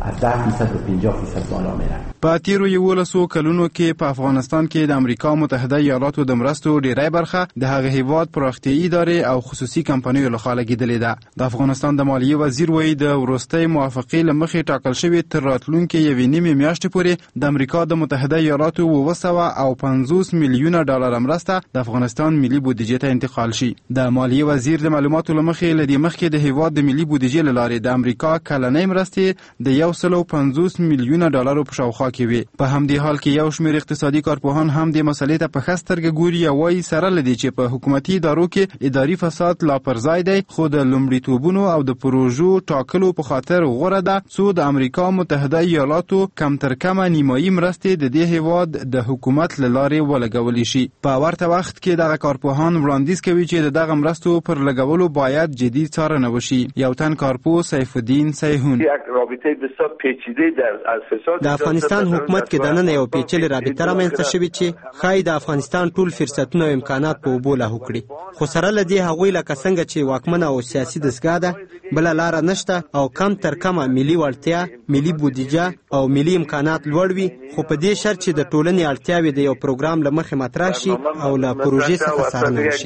په تیرو 11 کلونو کې په افغانستان کې د امریکا متحده ایالاتو د مرستو ډیری برخه د هغه هیواد پراختیايي ادارې او خصوصي کمپنیو لخوا لګیدلې ده. د افغانستان د مالیې وزیر وایي د وروستۍ موافقې له مخې ټاکل شوی تر راتلونکي یوې نیمې میاشتې پورې د امریکا د متحده ایالاتو 950 میلیون ډالر مرسته د افغانستان ملي بودیجې ته انتقال شي. د مالیې وزیر د معلوماتو له مخې لدی مخکې د هیواد د ملي بودیجې له لارې د امریکا کلنۍ مرستې د 150 میلیون ډالر په شاوخوا کې وي. په همدې حال کې یو شمېر اقتصادي کارپوهان هم د مسلې ته په ښه سترګه ګوري او وایي سره لدی چې په حکومتي ادارو کې اداري فساد لا پر ځای دی، خو د لومړیتوبونو او د پروژو ټاکلو په خاطر غوره ده څو د امریکا متحده ایالاتو کم تر کمه نیمایي مرستې د دې هیواد د حکومت له لارې ولګولی شي. په ورته وخت کې دغه کارپوهان وړاندیز کوي چې دغه مرستو پر لګولو باید جدي څارنه وشي. یو تن کارپوه سیف الدین سیهون د افغانستان حکومت کې د نن یو پیچلې رابطه رامنځته شوې چې ښایي د افغانستان ټول فرصتونه او امکانات په اوبو لاهو کړي، خو سره له دې هغوی لکه څنګه چې واکمنه او سیاسي دستګاه ده بله لاره نشته او کم تر کمه ملي وړتیا، ملي بودیجه او ملي امکانات لوړ وي، خو په دې شرط چې د ټولنې اړتیاوې د یو پروګرام له مخې مطرح شي او له پروژې څخه څارنه وشي.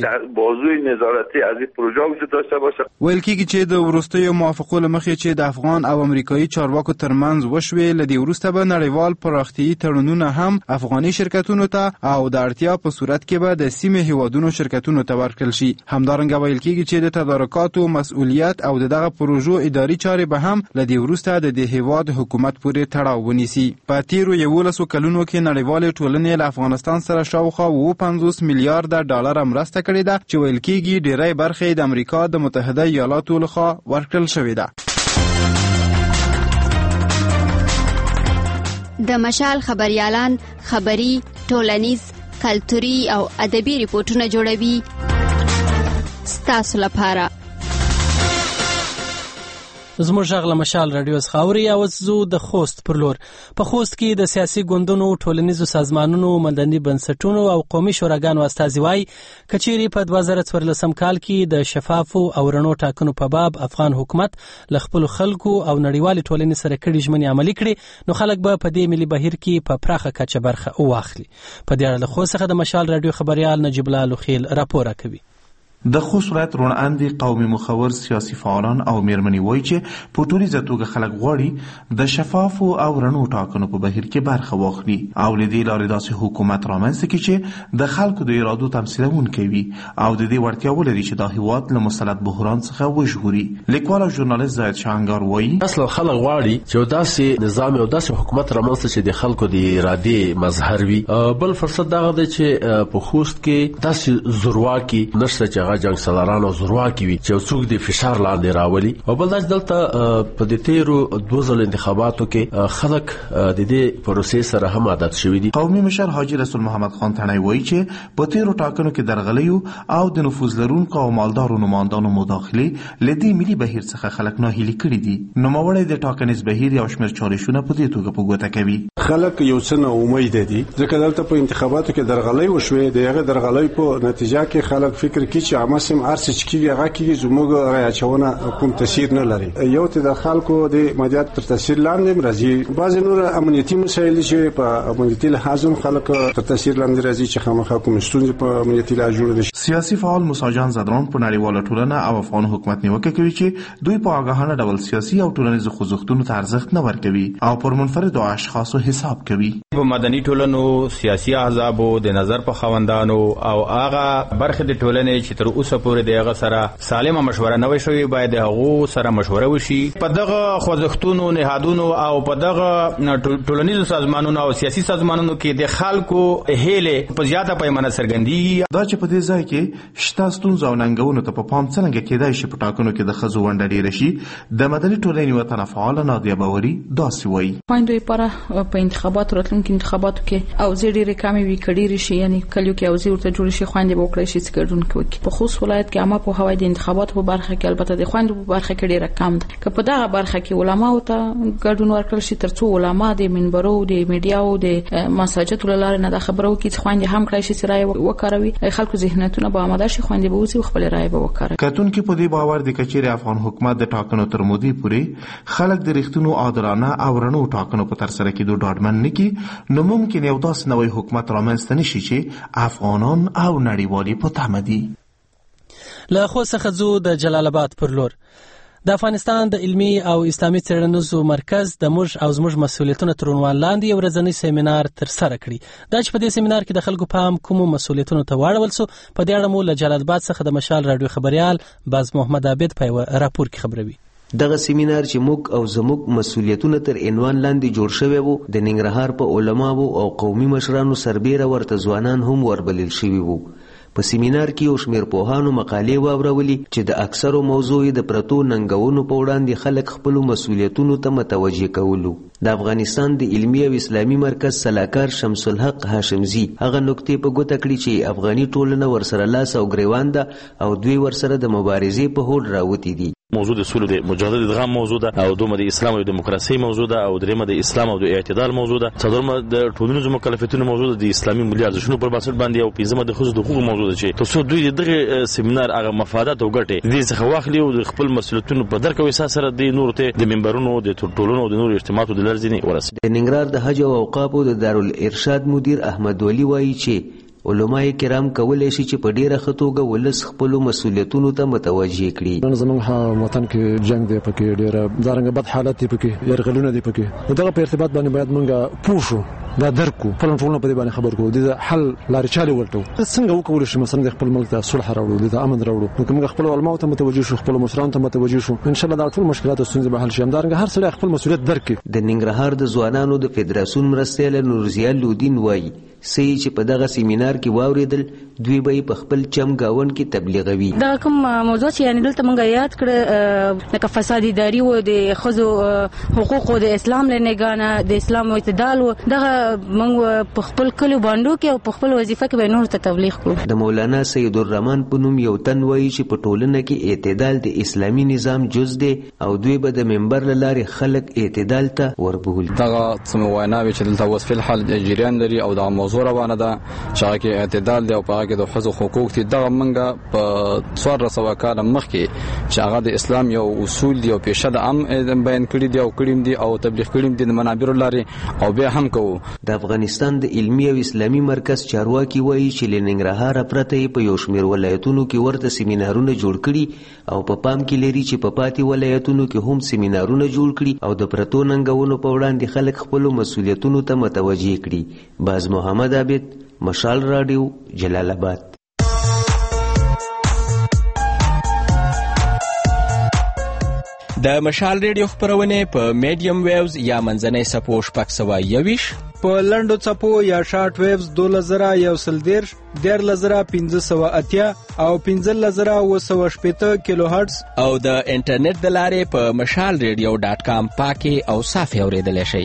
ویل کېږي چې د وروستیو موافقو له مخې چې د افغان او امریکایي چارواکو ترمنځ وشوې، له دې وروسته به نړیوال پراختیايي تړونونه هم افغاني شرکتونو ته او د اړتیا په صورت کې به د سیمې هیوادونو شرکتونو ته ورکړل شي. همدارنګه ویل کېږي چې د تدارکاتو مسؤلیت او دغه پروژو اداري چارې به هم له دې وروسته د دې هیواد حکومت پورې تړاو ونیسي. په تیرو 11 کلونو کې نړیوالې ټولنې له افغانستان سره شاوخوا 50 میلیارډ ډالر مرسته کړې ده چې ویل کېږي ډیری برخې د امریکا د متحده ایالاتو لخوا ورکړل شوې ده. د مشال خبريالان خبري، ټولنیز، کلتوري او ادبي ریپورتونه جوړوي ستاسو لپاره. زموږ غږ له مشال رادیو څخه اوري او زو د خوست پر لور. په خوست کې د سیاسي ګوندونو، ټولنیزو سازمانونو، مدني بنسټونو او قومي شوراګانو استازي وايي کچيري په 2014 کال کې د شفافو او رڼو ټاکنو په باب افغان حکومت ل خپل خلکو او نړیوال ټولنې سره کړي ژمنې عملي کړي، نو خلک به په دې ملي بهیر کې په پراخه کچه برخه واخلي. په دې اړه له خوست څخه د مشال رادیو خبريال نجیب الله لوخیل راپور کوي. د خوست ولایت روڼاندې قومي مخور سیاسي فعالان او میرمنې وایي چې په ټولیزه توګه خلک غواړي د شفافو او رڼو ټاکنو په بهیر کې برخه واخلي او له دې لارې داسې حکومت رامنځته کړي چې د خلکو د ارادو تمثیلونکی وي او د دې وړتیا ولري چې دا هیواد له مسلط بحران څخه وژغوري. لیکوال او ژورنالیست زاهد شهنګار وایي اصل خلک غواړي چې داسې نظام او داسې حکومت رامنځته چې د خلکو د ارادې مظهر وي. بل فرصت دغه دی چې په خوست کې داسې زورواکي نشته چې هغه جنگ سالاران او زورواکي وي چې څوک د فشار لاندې راولي او بل دا دلته په دې تیرو 2000 انتخاباتو کې خلک د دې پروسې سره هم عادت شوي دي. قومي مشر حاجی رسول محمد خان تڼۍ وایي چې په تیرو ټاکنو کې درغلیو او د نفوذ لرونکو او مالدارو نمائندانو مداخله لدی ملي بهیر څخه خلک ناهیلي کړي دي. نوموړی د ټاکنیز بهیر یو شمېر چالشونه په دې توګه په ګوته کوي. خلک یو څه نه امید دي ځکه دلته په انتخاباتو کې درغلۍ وشوې د هغه درغلۍ په نتیجه کې خلک فکر کوي چې عامه سم ارڅ کیږي هغه کې زموږ راچونه کوم تاثیر نه لري. یو ته د خلکو د مالیات تر تاثیر لاندې راځي. بعض نور امنیتي مسایل چې په امنیتي لحاظ خلک تر تاثیر لاندې راځي چې خامخا کوم ستونزې په امنیتي لحاظ جوړ دي. سیاسي فعال موسی جان زدران په نړیواله ټولنه او افغان حکومت نیوکه کوي چې دوی په آگاهانه ډول سیاسي او ټولنیز خوځښتونو ته ارزښت نه ورکوي او پر منفرد اشخاصو حساب کوي. په مدني ټولنو سیاسي احزابو د نظر په خوندانو او هغه برخه د ټولنې چې تر اوسه پورې د هغه سره سالمه مشوره نه وشوي باید هغه سره مشوره وشي. په دغه خوځښتونو نهادونو او په دغه ټولنیزو سازمانونو او سیاسي سازمانونو کې د خلکو هیله په زیاته پیمانه څرګندېږي. دا چې په دې ځای کې شته ستونزو او ننګونو ته په پام څنګه کېدای شي په ټاکنو کې د ښځو ونډه ډېره شي. د مدني ټولنې وطن فعال نادیه باوري داسې وایي. خویندو لپاره په انتخاباتو راتلونکو انتخاباتو کې او زه ډېرې کمې وي کډېرې شي یعنی کلیو کې او زه ورته جوړ شي خويندې به وکړي شي چې ګډون کوي. په خصوص ولایت کې عامه په هوای د انتخاباتو په برخه کې البته د خويندو په برخه کې ډېره کم ده. که په دغه برخه کې علما او ته ګډون ورکړل شي ترڅو علما د منبرو د میډیا او د مساجد لاره نه د خبرو کې خويندې هم کړی شي چې رائے وکاروي. خلکو ذهنیتونه به آماده شي خويندې به اوسې خپل رائے به وکاروي. کتون کې په دې باور د کچېر افغان حکومت د ټاکنو تر مودې پورې خلک د رښتینو عادلانه او رڼو ټاکنو په تر سره کېدو ډاډمن نه کی نو ممکن یو داسې نوی حکومت رامنځته نشي چې افغانان او نړیوالي په تمه دي. له خو څخه ځو د جلال آباد پر لور. د افغانستان د علمي او اسلامي څېړنیزو مرکز د موږ او زموږ مسؤلیتونه تر عنوان لاندې یو ورځنی سیمینار تر سره کړی. دا چې په دې سیمینار کې د خلکو پام کوم مسؤلیتونو ته واړول سو په دې اړه مو له جلال آباد څخه د مشال رادیو خبريال باز محمد عابد په راپور کې خبروي. دغه سیمینار چې موږ او زموږ مسؤلیتونه تر عنوان لاندې جوړ شوی وو د ننګرهار په علماو او قومي مشرانو سربېره ورته ځوانان هم وربلل شوي وو. په سیمینار کې یو شمېر پوهانو مقالې واورولې چې د اکثرو موضوع د پرتو ننګونو په وړاندې خلک خپل مسؤلیتونو ته متوجه کولو. د افغانستان د علمي او اسلامي مرکز سلاکار شمس الحق هاشمزي هغه نقطې په ګوته کړې چې افغاني ټولنه ورسره لاس او ګریوان ده او دوی ورسره د مبارزې په هوډ راوتی دي. موضوع د سولې د مجاهد ادغام موضوع ده او دومره د اسلام او دیموکراسي موضوع ده او دریمه د اسلام او د اعتدال موضوع ده څلورمه د ټولنیزو مکلفیتونو موضوع ده د اسلامي ملي ارزښتونو پر بنسټ باندې او پنځمه د خصوصي حقوقو موضوع ده چې تاسو دوی دغه سیمینار هغه مفادات او ګټې دې څخه واخلي او د خپل مسؤلیتونو په درک او اساس سره د نور ته د منبرونو د ټولنو او د نور اجتماعاتو د لرزنې ورسي. د ننګرهار د حج او اوقافو د دارالارشاد مدیر احمد ولی وایي چې علماء کرام کولای شي چې په ډیره خطوګه ولس خپل مسؤلیتونو ته متوجه کړي. نن زموږ وطن کې جنگ دی پکې ډیره دارنګ بد حالت دی پکې يرغلونه دی پکې دغه په ارتباط باندې باید موږ پوښو دا درکو خپل ټولنه په دې باندې خبر کو د حل لارې چالي ورته څنګه وکول شي مثلا د خپل ملک ته صلح راوړو د امن راوړو نو موږ خپل علماء ته متوجه شو خپل مشران ته متوجه شو ان شاء الله دا ټول مشکلات او ستونزې به حل شي. همدارنګه هر څه خپل مسؤلیت درکې. د ننګرهار د ځوانانو د فدراسیون مرستیال نورزیا لودین وایي سي چې په دغه سیمینار کې واوریدل دوی به په خپل چم گاون کې تبلیغوي. دا کوم موضوع چې یعنی دلته مونږ یاد کړ لکه فساد اداري او د خزو حقوق او د اسلام لنګانه د اسلام او اعتدال دغه مونږ په خپل کلو باندې کې او په خپل وظیفه کې به نور ته تبلیغ کوو. د مولانا سید الرحمن په نوم یو تن وایي چې په ټولنه کې اعتدال د اسلامي نظام جز دی او دوی به د منبر لارې خلک اعتدال ته وربول. دغه څه وینا چې دلته وصف الحال جریان لري او د موضوع روانه ده چې کې اعتدال دی او په هغه د حقوق حقوق دي دغه منګه په 1400 کال مخکې چې هغه د اسلام یو اصول دی او پیشه د عام بیان کړی دی او کړیم دی او تبلیغ کړیم دی د منابر لارې او بیا هم کوو. د افغانستان د علمي او اسلامي مرکز چارواکي وایي چې لننګرهار پرته په یو شمېر ولایتونو کې ورته سیمینارونه جوړ کړي او په پام کې لري چې په پاتې ولایتونو کې هم سیمینارونه جوړ کړي او د پرتو ننګونو په وړاندې خلک خپل مسؤلیتونو ته متوجه کړي. باز محمد عابد مشال رادیو جلال آباد. د مشال ریډیو خبرونه په میډیم ویوز یا منځنۍ سپو 621 په لنډو څپو یا شارټ ویوز 2110 11580 او 15780 کیلو هرتز او د انټرنیټ د لارې په mashalradio.com پاکي او صافي اوریدلای شئ.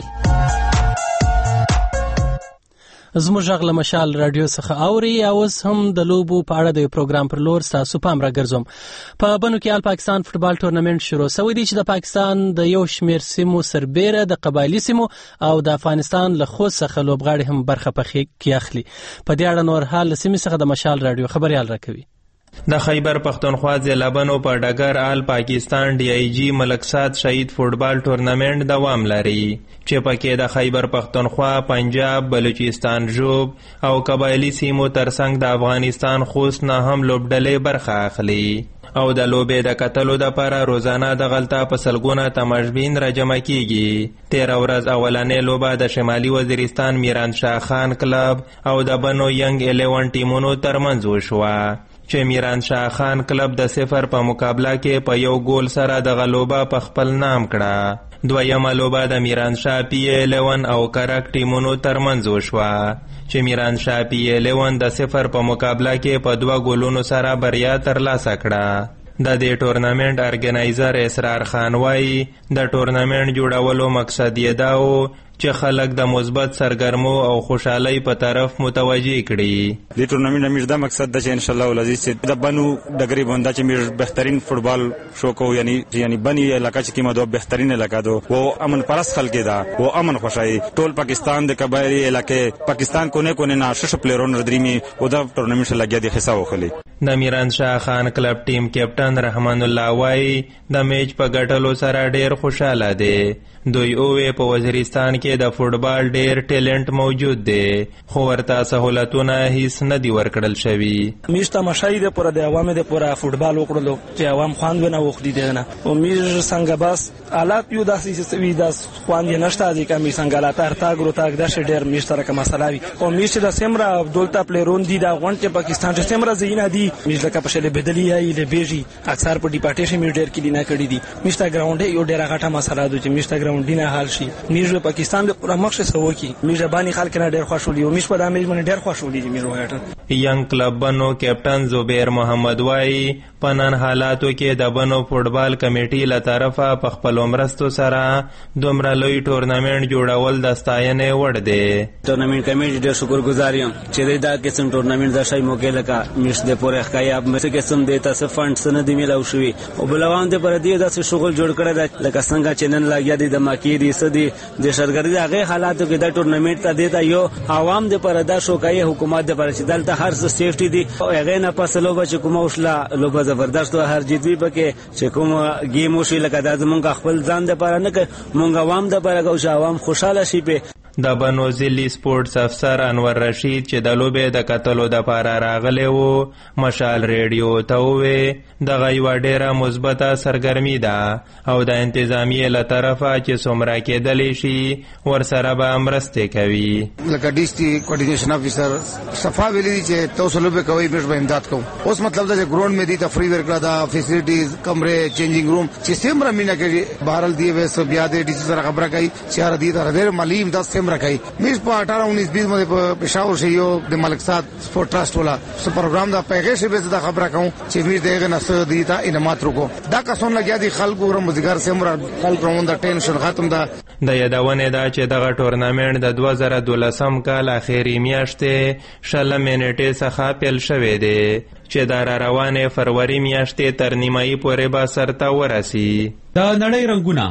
زموږ غږ له مشال رادیو څخه اوري او اوس هم د لوبو په اړه د پروګرام پر لور ستاسو پام راګرځوم. په بنو کې آل پاکستان فوتبال ټورنمنت شروع شوی دی چې د پاکستان د یو شمېر سیمو سربېره د قبایلي سیمو او د افغانستان له خوست څخه لوبغاړي هم برخه پکې اخلي. په دې اړه نور حال سیمې څخه د مشال رادیو خبريال راکوي. د خیبر پختونخوا ضلع بنو په ډګر آل پاکستان ډي آی جی ملک سعد شهید فوتبال ټورنمنت دوام لري چې پکې د خیبر پختونخوا، پنجاب، بلوچستان ژوب او قبایلی سیمو ترڅنګ د افغانستان خوست نه هم لوبډلې برخه اخلي او د لوبې د کتلو دپاره روزانه د غلطه په سلګونه تماشبین راجمع کیږي. 13 ورځ اولنې لوبه د شمالي وزیرستان میرانشاه خان کلب او د بنو ینګ 11 ټیمونو ترمنځ وشوه چې میرانشاه خان کلب د 0 په مقابله کې په یو ګول سره د غلوبه په خپل نام کړه. دویمه لوبه د میرانشاه پی 11 او کرک ټیمونو ترمنځ وشوه چې میرانشاه پی 11 د 0 په مقابله کې په 2 ګولونو سره بریا ترلاسه کړه. د دې ټورنمنت ارګنایزر اسرار خان وایي د ټورنمنت جوړولو مقصد یې دا و چې خلک د مثبت سرګرمو او خوشحالۍ په طرف متوجه کړي. د ټورنمنت امیر دا مقصد ده چې ان شاء الله العزیز چې د بنو ډګری بوندا چې میر بهترین فوتبال شو کو یعنی بنی علاقہ چې کیمه دو بهترین علاقہ دو و امن پرست خلک دا و امن خوشحالي ټول پاکستان د قبایلی علاقې پاکستان کونے کونے نه شش پلیرون ردریمی و دا ټورنمنت لګیا دي حساب وخلی. د میرانشاه خان کلب ټیم کیپټن رحمان الله وای د میچ په ګټلو سره ډیر خوشاله دي. دوی اوې په وزیرستان کې د فوتبال ډیر ټیلنٹ موجود دی خو ورته سہولتونه هیڅ نه دی ورکړل شوی. میشته مشای د پر د عوامو د پر فوتبال وکړلو چې عوام خواند نه وخت دی نه او میش څنګه بس حالات یو داسې سوي د خواند نشته دي کوم څنګه حالات ارتاګ روتاګ د ډیر مشترک مسله وي او میش د سمرا دولت پلیرون دي د غونټه پاکستان چې سمرا زینا دي میش لکه په شله بدلی ای له بیجی اکثر په ډیپارټیشن می ډیر کې نه کړی دي میشته ګراوند یو ډیر غټه مسله ده چې میشته ګراوند نه حل شي. میش پاکستان د پر مخ څه وکی میش باندې خلک نه ډیر خوشحالي او میش په دامه باندې ډیر خوشحالي دي. میش وایټ ینګ کلب بنو کیپټن زبیر محمد وای پنن حالاتو کې د بنو فوتبال کمیټې له طرفه په خپل مرستو سره دومره لوی ټورنمنت جوړول د ستاینې وړ دی. ټورنمنت کمیټې ډیر شکرګزار یم چې دا قسم ټورنمنت د شای موقع لکه میش د پورې حکایاب مې قسم د تاسو فند سره دی ملو شوی او بلوان د پر دې د شغل جوړ کړی د لکه څنګه چینل لاګیا دي د ماکی دي سدي د شرګردي هغه حالاتو کې د ټورنمنت ته دیتا یو عوام د پر دا شوکای حکومت د پر چې دلته هر څه سیفټي دي او هغه نه پسلو بچ کوم وشلا لوبه زبردست او هر جدي پکې چې کوم گیم وشي لکه د زمونږ خپل ځان د پر نه مونږ عوام د پر او عوام خوشاله شي په. د بنو ضلعي سپورټس افسر انور رشید چې د لوبې د کتلو د پاره راغلی وو مشال ریډیو ته وویل دغه یوه ډیره مثبته سرګرمي ده او د انتظامیې له طرفه چې څومره کېدلی شي ورسره به مرستې کوي. لکه ډیسټرکټ کوارډینیشن افیسر صفا ویلي دي چې تاسو لوبې کوئ موږ به امداد کوو. اوس مطلب دا چې ګراوند مې دي تفریح ورکړه دا فیسیلیټیز کمرې چینجینګ روم چې څومره مینه کوي بهرل دی وې سو بیا دې ډي سي سره خبره کوي چې هر دې تر ډېر مالی امداد راکای. میش په 18-19-20 باندې په پېښور شي یو د ملک سعد سپورت ټرست ولا څه پروګرام دا پیغه شي به دا خبره کوم چې میش دغه نسو دی تا انعامات ورکو دا کسون لګیا دي خلکو رمزګار سمرا خلکو روند ټینشن ختم دا. د یادونه دا چې دغه ټورنمنت د 2012 کال اخیری میاشتې 16 منټې څخه پیل شوې ده چې د روانه فروری میاشتې تر نیمایي پورې به سرته ورسي. د نړۍ رنگونه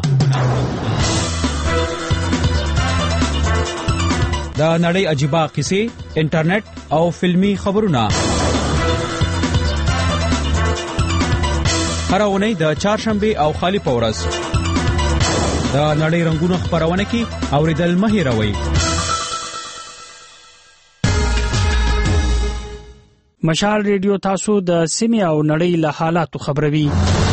د نړۍ عجیبه قصې انټرنیټ او فلمی خبرونه هر اونۍ د چهارشنبه او خالی په ورځ د نړۍ رنگونه خبرونه کې اوریدل مه هېروئ. مشال ریډیو تاسو د سیمې او نړۍ له حالاتو خبروي.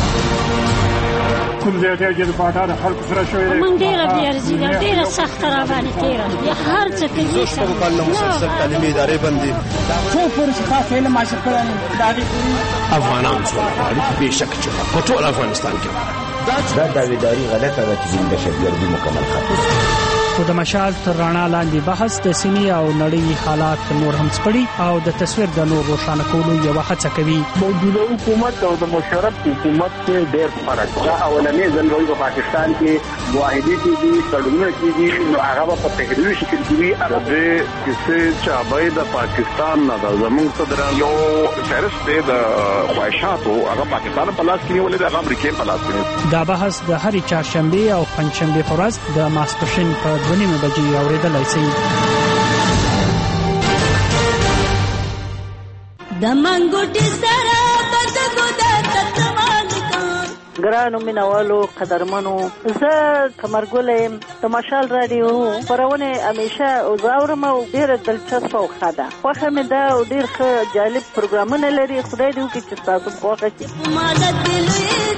کوم ځای ته چې د پاټا د خلکو سره شوې موږ ډېره بېارزي ده ډېره سخته را باندې تېره یا هر څه کوي شپږ کال له مسلسل تعلیمي ادارې بندي څو پورې چې خاص علم حاصل کړی د هغې افغانان سوله غواړي بېشکه چې په ټول افغانستان کې دا داویداري غلطه ده چې د دهشتګردي مکمل ختم خو د مشال تر رڼا لاندې بحث د سیمې او نړۍ حالات نور هم سپړي او د تصویر د نور روښانه کولو یو هڅه کوي. موجوده حکومت او د مشرف حکومت کې ډېر فرق دی. اولنې ځل په پاکستان کې واحدی دي تړونونه کېږي نو هغه په تحریري شکل کې وي. د کیسې چابای د پاکستان نه د زموږ صدر یو فهرست دی د خواهشاتو هغه پاکستان په لاس کې ولې د امریکا په لاس کې. دا بحث د هرې چهارشنبه او پنځشنبه په ورځ د ماسپښین په 2:30 بجې اوریدلای شئ. د منګوټي سره بدګو د تتمالکا ګرانو مینوالو قدرمنو زه کمرګولم د مشال رادیو پرونه همیشه او زاورم او ډیر دلچسپ او خاده خوښه مې ده او ډیر ښه جالب پروګرامونه لري. خدای دې وکړي چې تاسو خوښ شي.